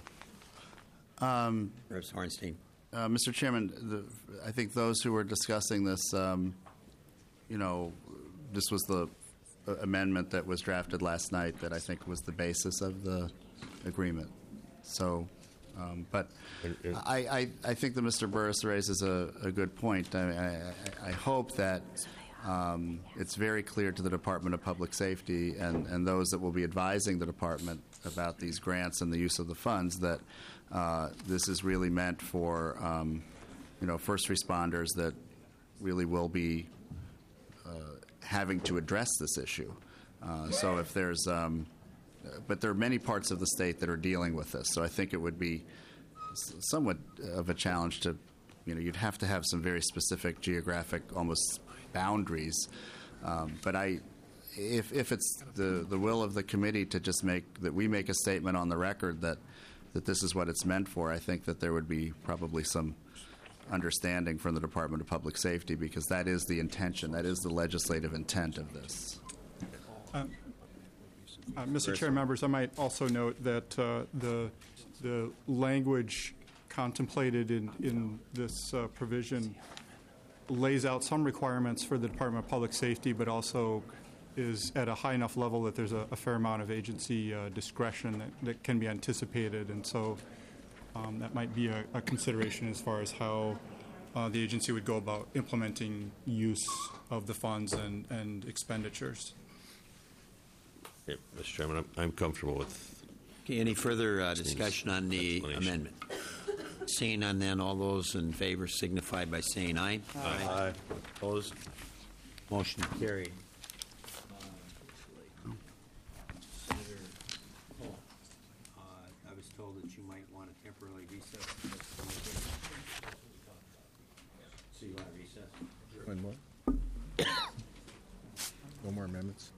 Um, Representative Hornstein. Uh, Mister Chairman, the, I think those who were discussing this, um, you know, this was the uh, amendment that was drafted last night that I think was the basis of the agreement. So, um, but I, I, I think that Mister Burris raises a, a good point. I, I, I hope that um, it's very clear to the Department of Public Safety and, and those that will be advising the department about these grants and the use of the funds that uh, this is really meant for, um, you know, first responders that really will be uh, having to address this issue. Uh, so if there's, um, but there are many parts of the state that are dealing with this. So I think it would be somewhat of a challenge to, you know, you'd have to have some very specific geographic, almost boundaries. Um, but I, if if it's the the will of the committee to just make that we make a statement on the record that that this is what it's meant for, I think that there would be probably some understanding from the Department of Public Safety, because that is the intention, that is the legislative intent of this. Uh, uh, Mister Chair, members, I might also note that uh, the the language contemplated in in this uh, provision lays out some requirements for the Department of Public Safety, but also is at a high enough level that there's a, a fair amount of agency uh, discretion that, that can be anticipated, and so um, that might be a, a consideration as far as how uh, the agency would go about implementing use of the funds and, and expenditures. Okay, Mister Chairman, I'm, I'm comfortable with. Okay, any further uh, discussion on the amendment? Seeing none, then all those in favor signify by saying aye. Aye. Aye. Opposed? Motion carried. I was told that you might want to temporarily recess. So you want to recess? One more? No more amendments?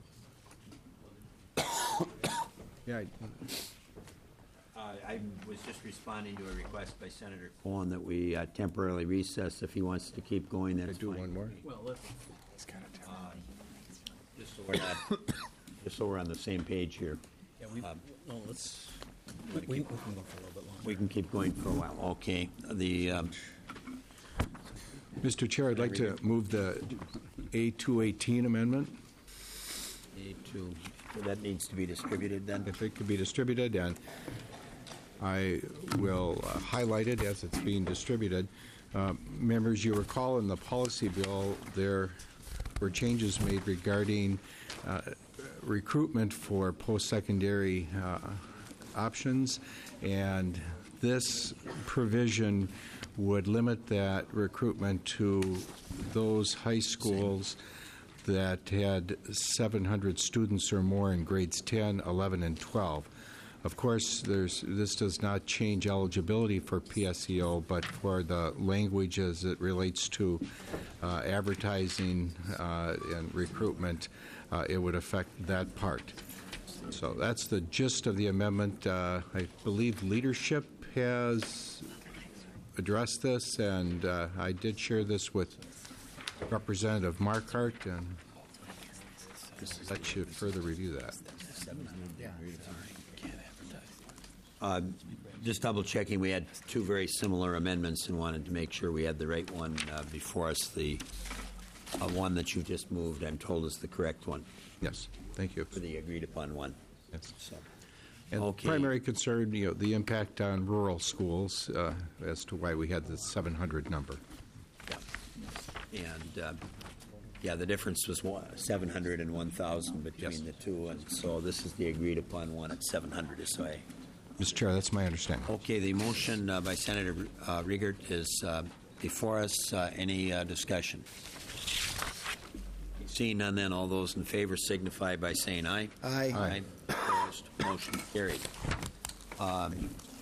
Yeah. I, Uh, I was just responding to a request by Senator Cohen that we uh, temporarily recess. If he wants to keep going, that's do fine. one more? Well, let's. Uh, just so we're not, just so we're on the same page here. Yeah, we, Um, well, let's, we, we can go for a little bit longer. We can keep going for a while. Okay. The um, Mister Chair, I'd like to move the A two eighteen amendment. A two, that needs to be distributed then? If it could be distributed, and I will uh, highlight it as it's being distributed. Uh, members, you recall in the policy bill there were changes made regarding uh, recruitment for post-secondary uh, options, and this provision would limit that recruitment to those high schools that had seven hundred students or more in grades ten, eleven, and twelve. Of course, there's, this does not change eligibility for P S E O, but for the language as it relates to uh, advertising uh, and recruitment, uh, it would affect that part. So that's the gist of the amendment. Uh, I believe leadership has addressed this, and uh, I did share this with Representative Markart, and let you further review that. Uh, Just double checking, we had two very similar amendments and wanted to make sure we had the right one uh, before us. The uh, one that you just moved, I'm told, is the correct one. Yes, thank you. For the agreed upon one. Yes. So, And okay. primary concern, you know, the impact on rural schools uh, as to why we had the seven hundred number. Yeah. And, uh, yeah, the difference was one- seven hundred and one thousand between Yes. the two, and so this is the agreed upon one at seven hundred, so I Mister Chair, that's my understanding. Okay, the motion uh, by Senator uh, Riegert is uh, before us. Uh, any uh, discussion? Seeing none, then all those in favor signify by saying aye. Aye. Aye. Opposed, motion carried. Um,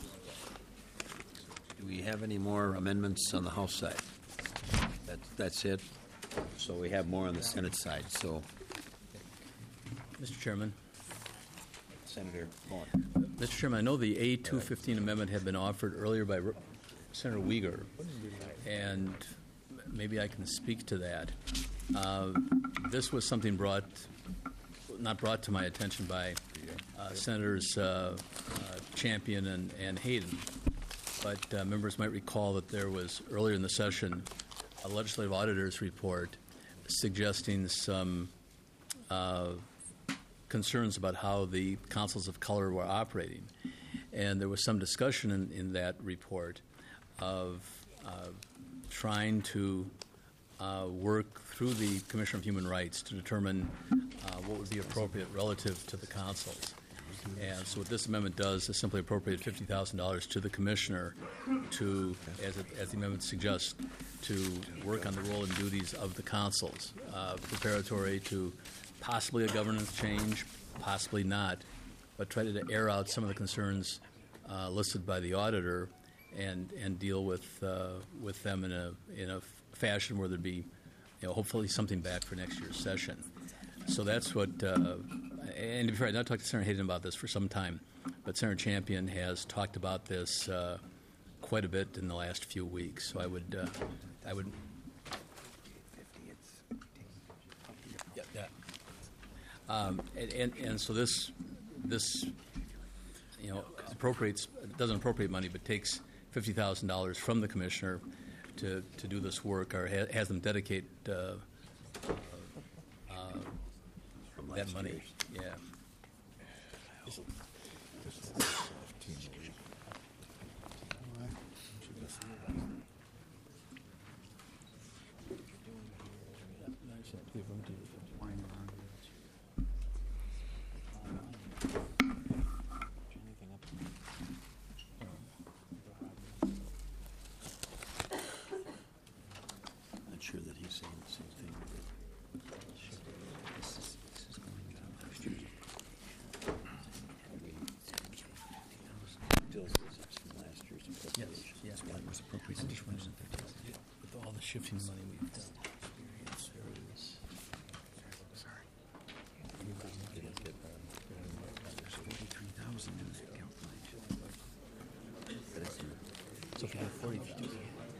do we have any more amendments on the House side? That, that's it. So we have more on the Senate side. So, Mister Chairman. Senator Cohen. Mister Chairman, I know the A two fifteen amendment had been offered earlier by Re- Senator Uyghur, and maybe I can speak to that. Uh, this was something brought, not brought to my attention by uh, Senators uh, uh, Champion and, and Hayden, but uh, members might recall that there was earlier in the session a legislative auditor's report suggesting some uh, concerns about how the councils of color were operating. And there was some discussion in, in that report of uh, trying to uh, work through the Commissioner of Human Rights to determine uh, what would be appropriate relative to the councils. And so what this amendment does is simply appropriate fifty thousand dollars to the commissioner to, as, it, as the amendment suggests, to work on the role and duties of the councils, uh, preparatory to possibly a governance change, possibly not, but try to air out some of the concerns uh, listed by the auditor and and deal with uh, with them in a in a fashion where there'd be, you know, hopefully something back for next year's session. So that's what. Uh, and before I not talked to Senator Hayden about this for some time, but Senator Champion has talked about this uh, quite a bit in the last few weeks. So I would uh, I would. Yeah, yeah. Um, and, and, and so this, this, you know, appropriates, doesn't appropriate money, but takes fifty thousand dollars from the commissioner to, to do this work, or ha- has them dedicate uh, uh, that money. Yeah. not sure that he's saying the same thing. Yes, yes. With all the shifting money we've done. So if you have forty thousand.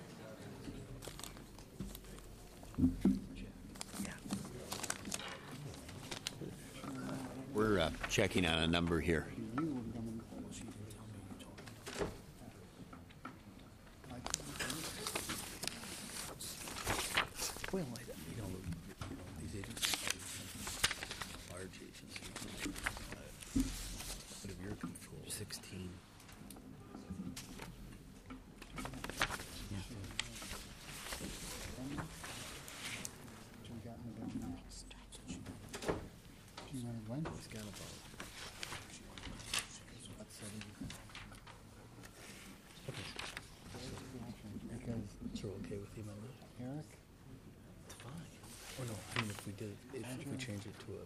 We're uh, checking on a number here. Well, I, you know, these agencies are large agencies, uh, out of your control. Sixteen. So we're okay with the amendment? Eric? It's fine. Oh, no, I mean, if we did, if if we change it to a.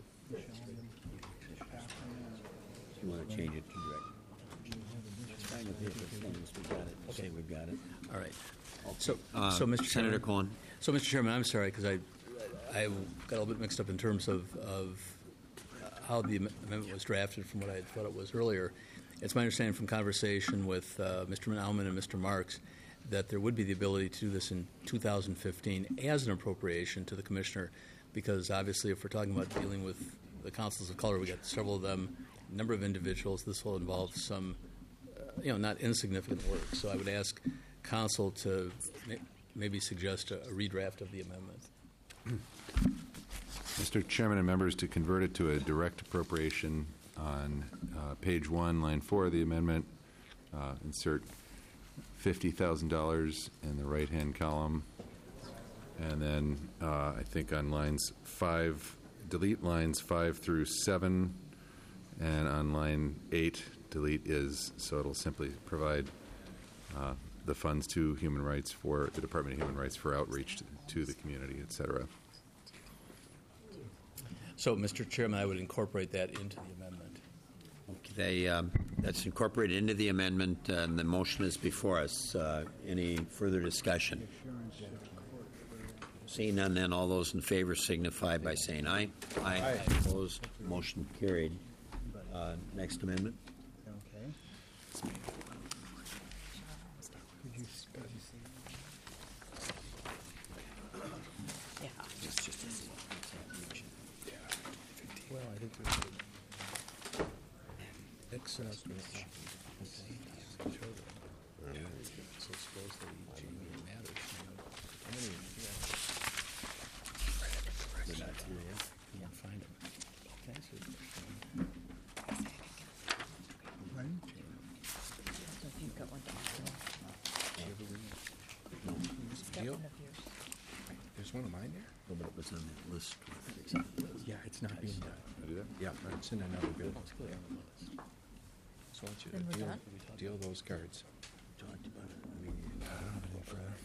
You want to change it to direct? It's fine with me, as long as we got it. Okay. Say we've got it. All right. So, Uh, so, Mister Senator Chairman, Cohen. So, Mister Chairman, I'm sorry because I, I got a little bit mixed up in terms of of how the am- amendment was drafted from what I thought it was earlier. It's my understanding from conversation with uh, Mister Nauman and Mister Marks that there would be the ability to do this in two thousand fifteen as an appropriation to the commissioner, because obviously if we're talking about dealing with the councils of color, we got several of them, a number of individuals. This will involve some, uh, you know, not insignificant work. So I would ask council to ma- maybe suggest a, a redraft of the amendment. Mister Chairman and members, to convert it to a direct appropriation on uh, page one, line four of the amendment, uh, insert fifty thousand dollars in the right-hand column, and then uh, I think on lines five, delete lines five through seven, and on line eight, delete is, so it'll simply provide uh, the funds to human rights for the Department of Human Rights for outreach to, to the community, et cetera. So, Mister Chairman, I would incorporate that into the amendment. Okay, um, that's incorporated into the amendment, uh, and the motion is before us. Uh, any further discussion? Seeing none, then all those in favor signify by saying aye. Aye. Aye. Opposed, motion carried. Uh, next amendment. Okay. Well, I think there's excess. So supposedly G B matters. How many? They're not here yet. You can't find them. Okay, so You've got one Deal? There's one of mine there? No, but it was on that list. Yeah, it's not being done. Yeah, it's in another bill. So I want you to Then we're deal, done? deal those cards. Talked about it. I don't have anything further.